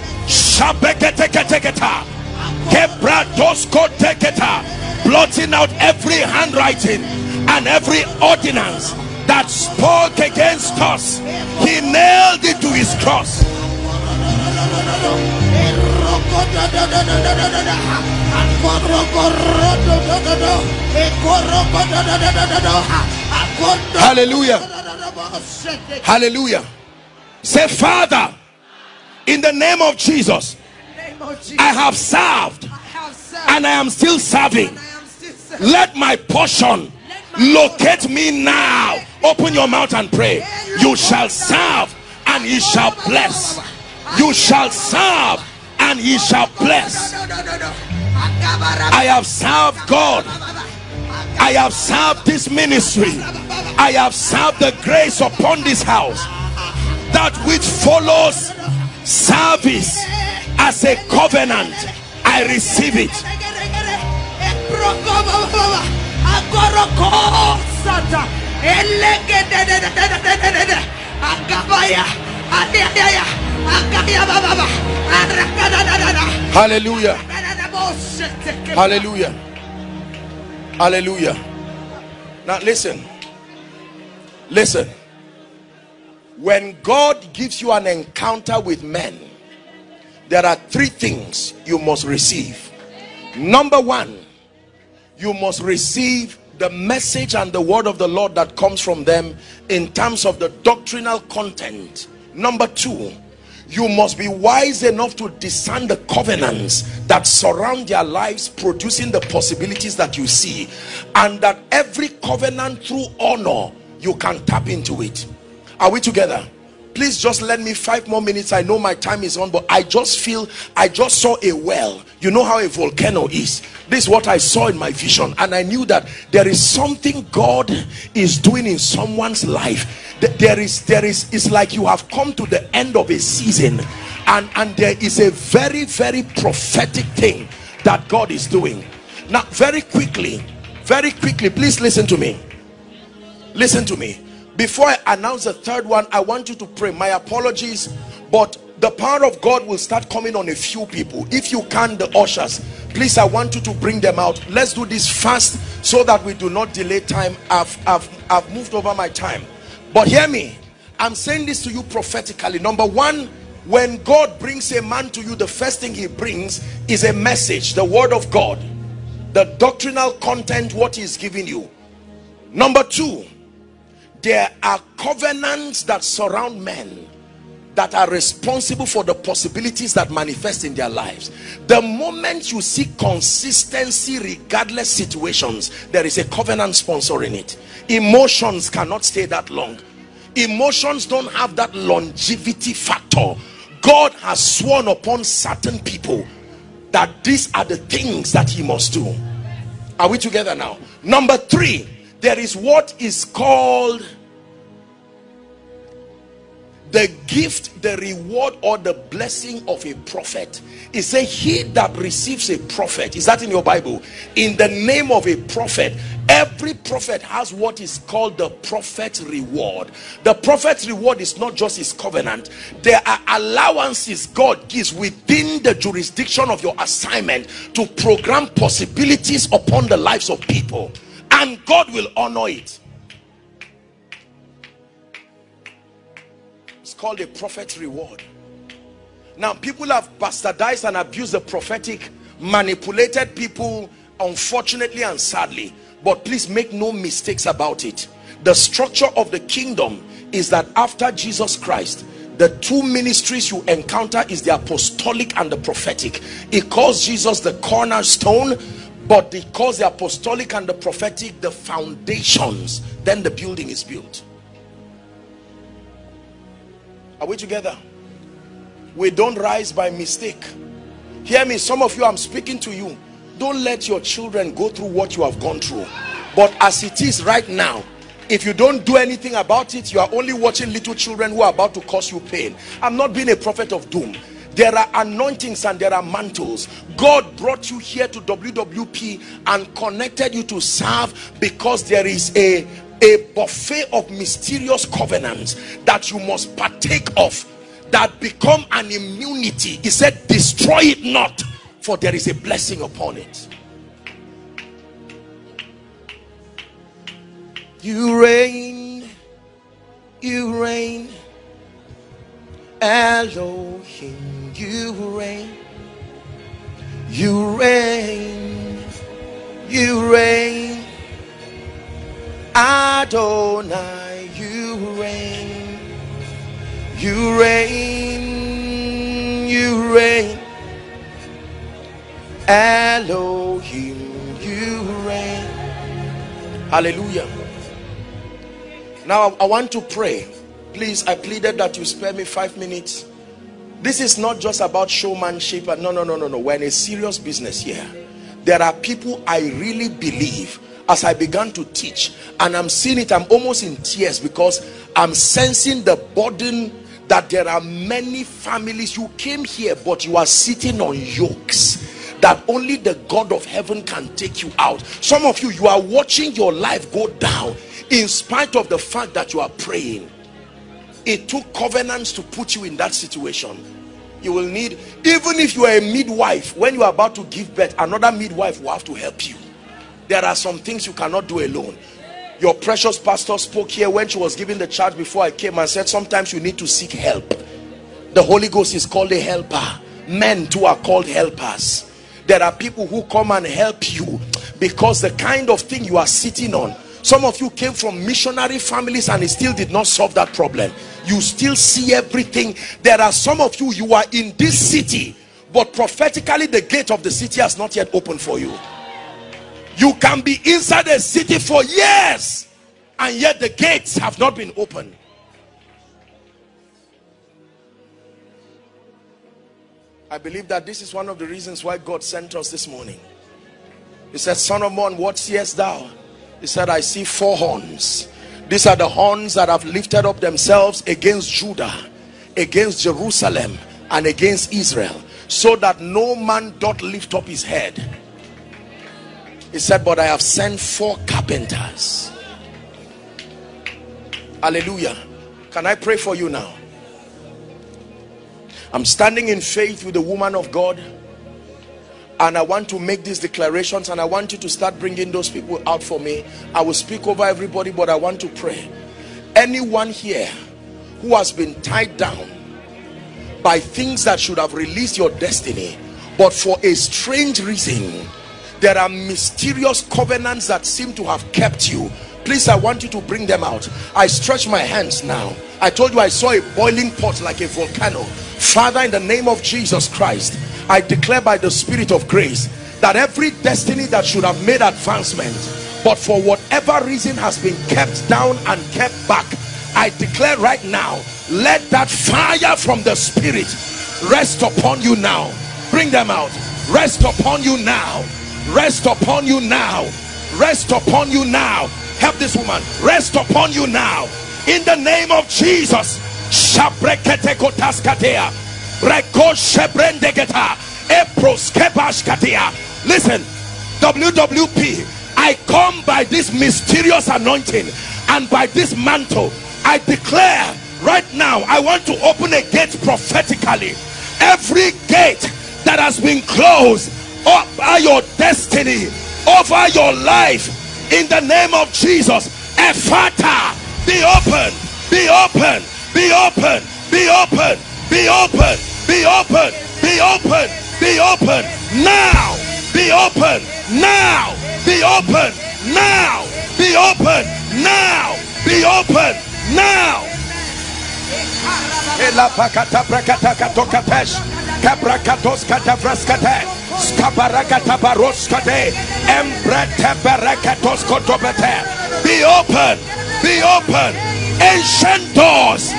Blotting out every handwriting and every ordinance that spoke against us. He nailed it to his cross. Hallelujah. Hallelujah. Say, Father, in the name of Jesus, I have served and I am still serving. Let my portion locate me now. Open your mouth and pray. You shall serve and he shall bless. You shall serve and he shall bless. I have served God. I have served this ministry. I have served the grace upon this house. That which follows service as a covenant, I receive it. Hallelujah. Hallelujah. Hallelujah. Now listen. Listen. When God gives you an encounter with men, there are three things you must receive. Number one, you must receive the message and the word of the Lord that comes from them in terms of the doctrinal content. Number two, you must be wise enough to discern the covenants that surround their lives, producing the possibilities that you see, and that every covenant through honor, you can tap into it. Are we together? Please just lend me 5 more minutes. I know my time is on, but I just feel, I just saw a well. You know how a volcano is. This is what I saw in my vision, and I knew that there is something God is doing in someone's life. It's like you have come to the end of a season, and there is a very, very prophetic thing that God is doing. Now, very quickly, please listen to me. Listen to me. Before I announce the third one, I want you to pray. My apologies, but the power of God will start coming on a few people. If you can, the ushers, please, I want you to bring them out. Let's do this fast so that we do not delay time. I've moved over my time, but hear me. I'm saying this to you prophetically. Number one, when God brings a man to you, the first thing he brings is a message, the word of God, the doctrinal content, what he's giving you. Number two, there are covenants that surround men that are responsible for the possibilities that manifest in their lives. The moment you see consistency regardless situations, there is a covenant sponsoring it. Emotions cannot stay that long. Emotions don't have that longevity factor. God has sworn upon certain people that these are the things that he must do. Are we together now? Number three, there is what is called the gift, the reward, or the blessing of a prophet. It says he that receives a prophet, is that in your Bible? In the name of a prophet. Every prophet has what is called the prophet reward. The prophet reward is not just his covenant. There are allowances God gives within the jurisdiction of your assignment to program possibilities upon the lives of people, and God will honor it. It's called a prophet reward. Now, people have bastardized and abused the prophetic, manipulated people, unfortunately and sadly. But please make no mistakes about it. The structure of the kingdom is that after Jesus Christ, the two ministries you encounter is the apostolic and the prophetic. It calls Jesus the cornerstone, but it calls the apostolic and the prophetic the foundations. Then the building is built. Are we together? We don't rise by mistake. Hear me, some of you, I'm speaking to you. Don't let your children go through what you have gone through. But as it is right now, if you don't do anything about it, you are only watching little children who are about to cause you pain. I'm not being a prophet of doom. There are anointings and there are mantles. God brought you here to WWP and connected you to serve because there is a buffet of mysterious covenants that you must partake of that become an immunity. He said, destroy it not, for there is a blessing upon it. You reign, Elohim, you reign. You reign, you reign, Adonai, you reign, you reign, you reign, Elohim, you reign. Hallelujah. Now I want to pray. Please, I pleaded that you spare me 5 minutes. This is not just about showmanship. No. We're in a serious business here. There are people I really believe, as I began to teach, and I'm seeing it, I'm almost in tears, because I'm sensing the burden that there are many families. You came here, but you are sitting on yokes that only the God of heaven can take you out. Some of you, you are watching your life go down in spite of the fact that you are praying. It took covenants to put you in that situation. You will need, even if you are a midwife, when you are about to give birth, another midwife will have to help you. There are some things you cannot do alone. Your precious pastor spoke here when she was giving the charge before I came, and said sometimes you need to seek help. The Holy Ghost is called a helper. Men too are called helpers. There are people who come and help you because the kind of thing you are sitting on. Some of you came from missionary families and it still did not solve that problem. You still see everything. There are some of you, you are in this city, but prophetically the gate of the city has not yet opened for you. You can be inside a city for years and yet the gates have not been opened. I believe that this is one of the reasons why God sent us this morning. He said, Son of man, what seest thou? He said, I see 4 horns. These are the horns that have lifted up themselves against Judah, against Jerusalem, and against Israel, so that no man doth lift up his head. He said, but I have sent 4 carpenters. Hallelujah. Can I pray for you now? I'm standing in faith with the woman of God, and I want to make these declarations, and I want you to start bringing those people out for me. I will speak over everybody, but I want to pray. Anyone here who has been tied down by things that should have released your destiny, but for a strange reason, there are mysterious covenants that seem to have kept you. Please, I want you to bring them out. I stretch my hands now. I told you I saw a boiling pot like a volcano. Father, in the name of Jesus Christ, I declare by the Spirit of grace that every destiny that should have made advancement, but for whatever reason has been kept down and kept back, I declare right now, let that fire from the Spirit rest upon you now. Bring them out. Rest upon you now. Rest upon you now. Rest upon you now. Help this woman. Rest upon you now. In the name of Jesus. Listen, WWP, I come by this mysterious anointing and by this mantle. I declare right now, I want to open a gate prophetically. Every gate that has been closed over your destiny, over your life, in the name of Jesus, Ephata, be open, be open, be open, be open, be open, be open, be open, be open, now, be open, now, be open, now, be open, now, be open, now. Be open, be open. Ancient doors,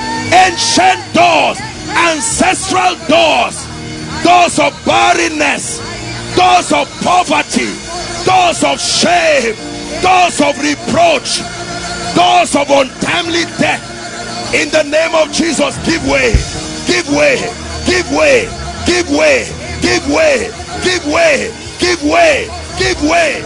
ancestral doors, doors of barrenness, doors of poverty, doors of shame, doors of reproach, doors of untimely death. In the name of Jesus, give way, give way, give way, give way, give way, give way, give way, give way.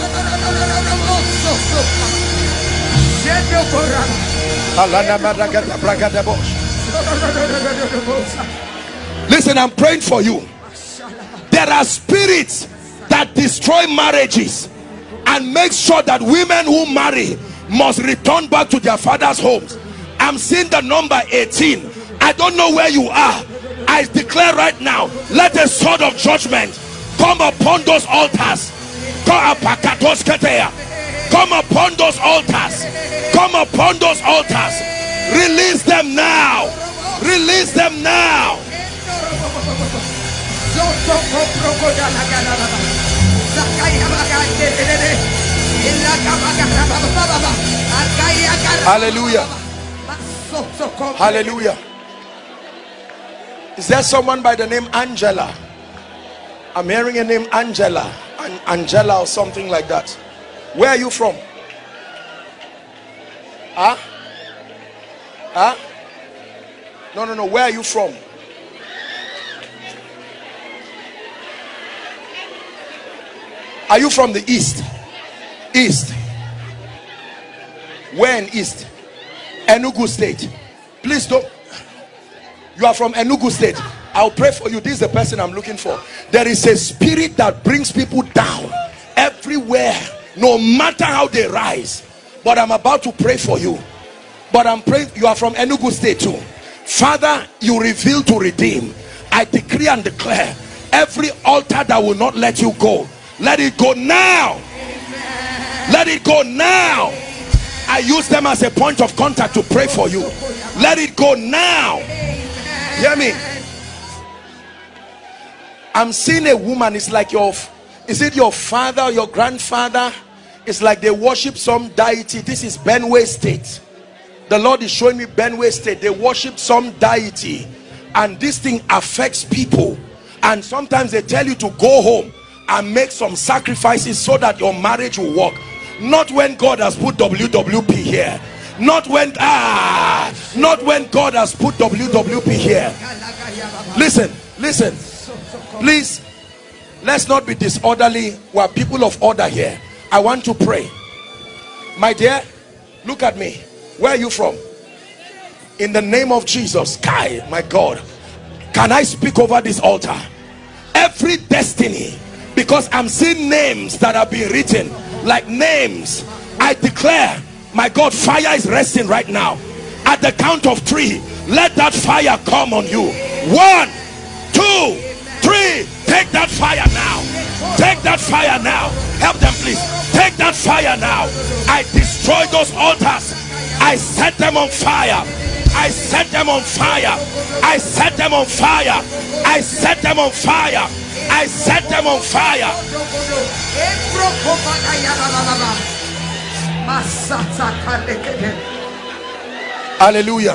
Listen, I'm praying for you. There are spirits that destroy marriages and make sure that women who marry must return back to their father's homes. I'm seeing the number 18. I don't know where you are. I declare right now, let a sword of judgment Come upon those altars. Come upon those altars. Come upon those altars. Release them now. Release them now. Hallelujah. Hallelujah. Is there someone by the name Angela? I'm hearing a name Angela. Angela or something like that. Where are you from? Huh? Huh? No. Where are you from? Are you from the east? East. Where in east? Enugu State. Please don't. You are from Enugu State. I'll pray for you. This is the person I'm looking for. There is a spirit that brings people down everywhere, no matter how they rise. But I'm about to pray for you. But I'm praying. You are from Enugu State too. Father, you reveal to redeem. I decree and declare every altar that will not let you go, let it go now. Let it go now. I use them as a point of contact to pray for you. Let it go now. Hear me. I'm seeing a woman. It's like is it your father or your grandfather? It's like they worship some deity. This is Benue State. The Lord is showing me Benue State. They worship some deity, and this thing affects people. And sometimes they tell you to go home and make some sacrifices so that your marriage will work. Not when God has put WWP here. Not when God has put WWP here. Listen. Please, let's not be disorderly. We are people of order here. I want to pray. My dear, look at me. Where are you from? In the name of Jesus. Kai, my God, can I speak over this altar? Every destiny, because I'm seeing names that have been written like names. I declare, my God, fire is resting right now. At the count of 3, let that fire come on you. 1, 2, 3. Take that fire now. Take that fire now. Help them, please. Take that fire now. I destroy those altars. I set them on fire. I set them on fire. I set them on fire. I set them on fire. I set them on fire. Hallelujah.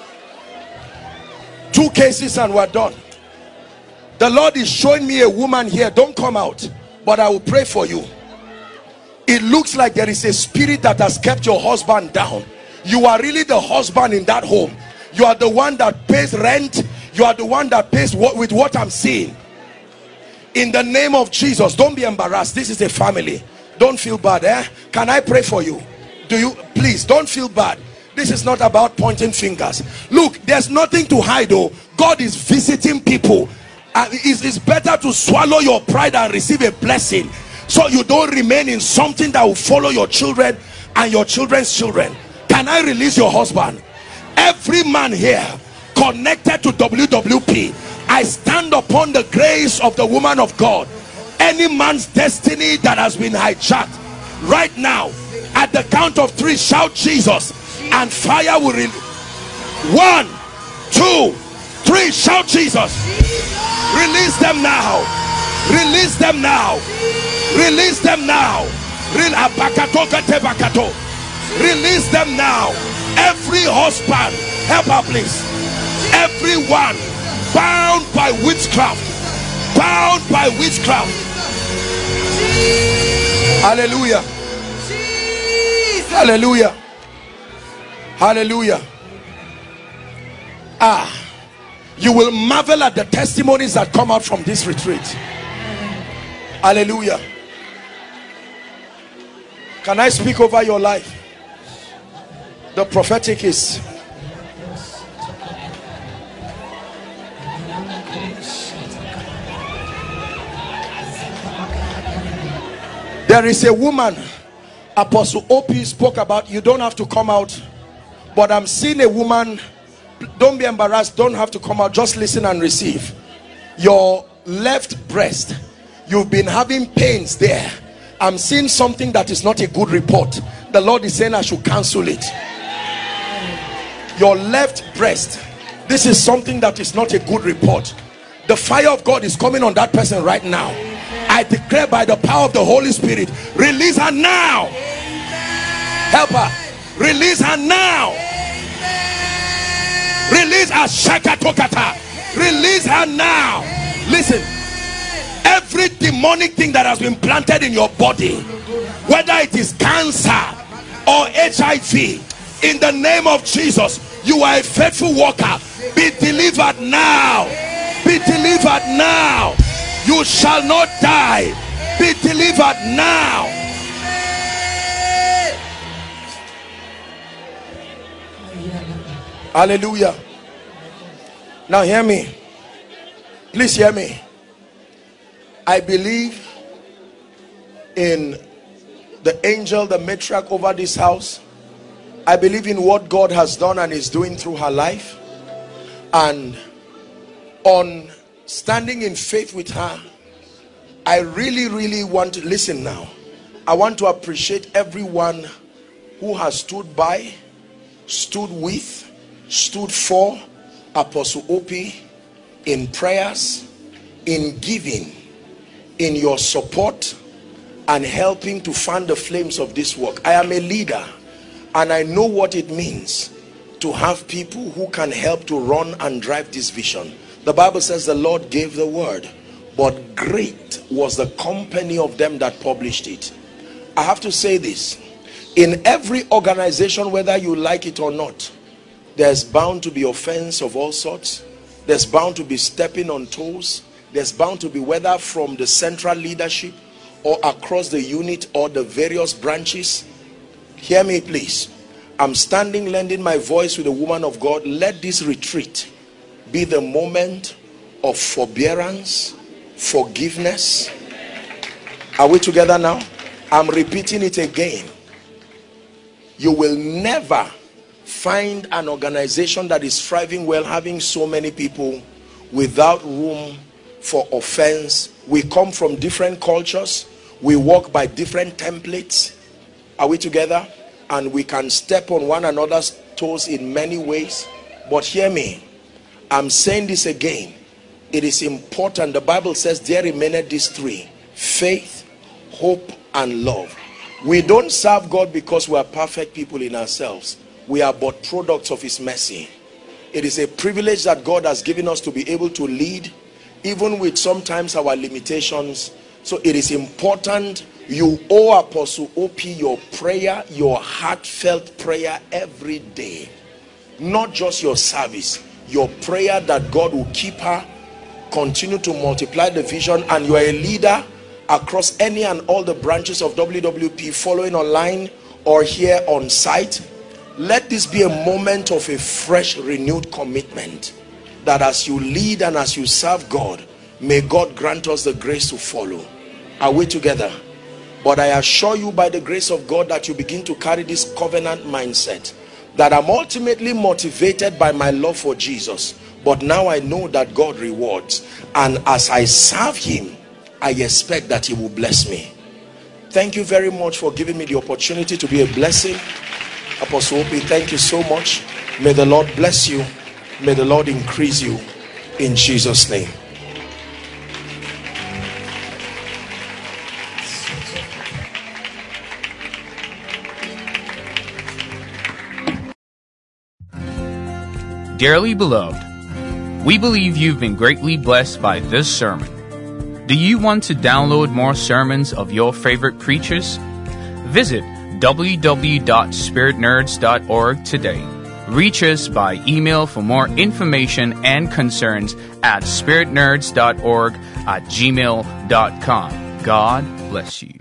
2 cases and we're done. The Lord is showing me a woman here. Don't come out, but I will pray for you. It looks like there is a spirit that has kept your husband down. You are really the husband in that home. You are the one that pays rent. You are the one that pays with what I'm seeing. In the name of Jesus, don't be embarrassed. This is a family. Don't feel bad. Can I pray for you? Do you? Please don't feel bad. This is not about pointing fingers. Look, there's nothing to hide though. God is visiting people. It's better to swallow your pride and receive a blessing, so you don't remain in something that will follow your children and your children's children. Can I release your husband? Every man here connected to WWP, I stand upon the grace of the woman of God. Any man's destiny that has been hijacked right now, at the count of 3, shout Jesus, and fire will release. 1, 2, 3, shout Jesus. Release them now. Release them now. Release them now. Release them now. Every husband, help her please. Everyone bound by witchcraft. Bound by witchcraft. Hallelujah. Hallelujah. Hallelujah. You will marvel at the testimonies that come out from this retreat. Hallelujah. Can I speak over your life? The prophetic is. There is a woman Apostle Opie spoke about. You don't have to come out, but I'm seeing a woman. Don't be embarrassed. Don't have to come out. Just listen and receive. Your left breast, You've been having pains there. I'm seeing something that is not a good report. The Lord is saying I should cancel it. Your left breast, this is something that is not a good report. The fire of God is coming on that person right now. I declare by the power of the Holy Spirit, release her now. Help her. Release her now. Release her. Shakatokata. Release her now. Listen, every demonic thing that has been planted in your body, whether it is cancer or HIV, in the name of Jesus, you are a faithful worker. Be delivered now. Be delivered now. You shall not die. Be delivered now. Hallelujah. Now hear me. Please hear me. I believe in the angel, the matriarch over this house. I believe in what God has done and is doing through her life. And on standing in faith with her, I really want to listen now. I want to appreciate everyone who has stood by, stood with, stood for Apostle Opie in prayers, in giving, in your support, and helping to fan the flames of this work. I am a leader, and I know what it means to have people who can help to run and drive this vision. The Bible says the Lord gave the word, but great was the company of them that published it. I have to say this. In every organization, whether you like it or not, there's bound to be offense of all sorts. There's bound to be stepping on toes. There's bound to be, whether from the central leadership or across the unit or the various branches. Hear me please. I'm standing, lending my voice with the woman of God. Let this retreat be the moment of forbearance, forgiveness. Are we together now? I'm repeating it again. You will never find an organization that is thriving well, having so many people, without room for offense. We come from different cultures. We walk by different templates. Are we together? And we can step on one another's toes in many ways. But hear me. I'm saying this again. It is important. The Bible says there remained these three: faith, hope, and love. We don't serve God because we are perfect people in ourselves. We are but products of his mercy. It is a privilege that God has given us to be able to lead, even with sometimes our limitations. So it is important. You owe Apostle Opie your prayer, your heartfelt prayer every day. Not just your service, your prayer that God will keep her, continue to multiply the vision. And you are a leader across any and all the branches of WWP, following online or here on site. Let this be a moment of a fresh, renewed commitment, that as you lead and as you serve God, may God grant us the grace to follow. Are we together? But I assure you, by the grace of God, that you begin to carry this covenant mindset, that I'm ultimately motivated by my love for Jesus, but now I know that God rewards, and as I serve him, I expect that he will bless me. Thank you very much for giving me the opportunity to be a blessing. Apostle Opie, thank you so much. May the Lord bless you. May the Lord increase you in Jesus' name. Dearly beloved, we believe you've been greatly blessed by this sermon. Do you want to download more sermons of your favorite preachers? Visit www.spiritnerds.org today. Reach us by email for more information and concerns at spiritnerds.org@gmail.com. God bless you.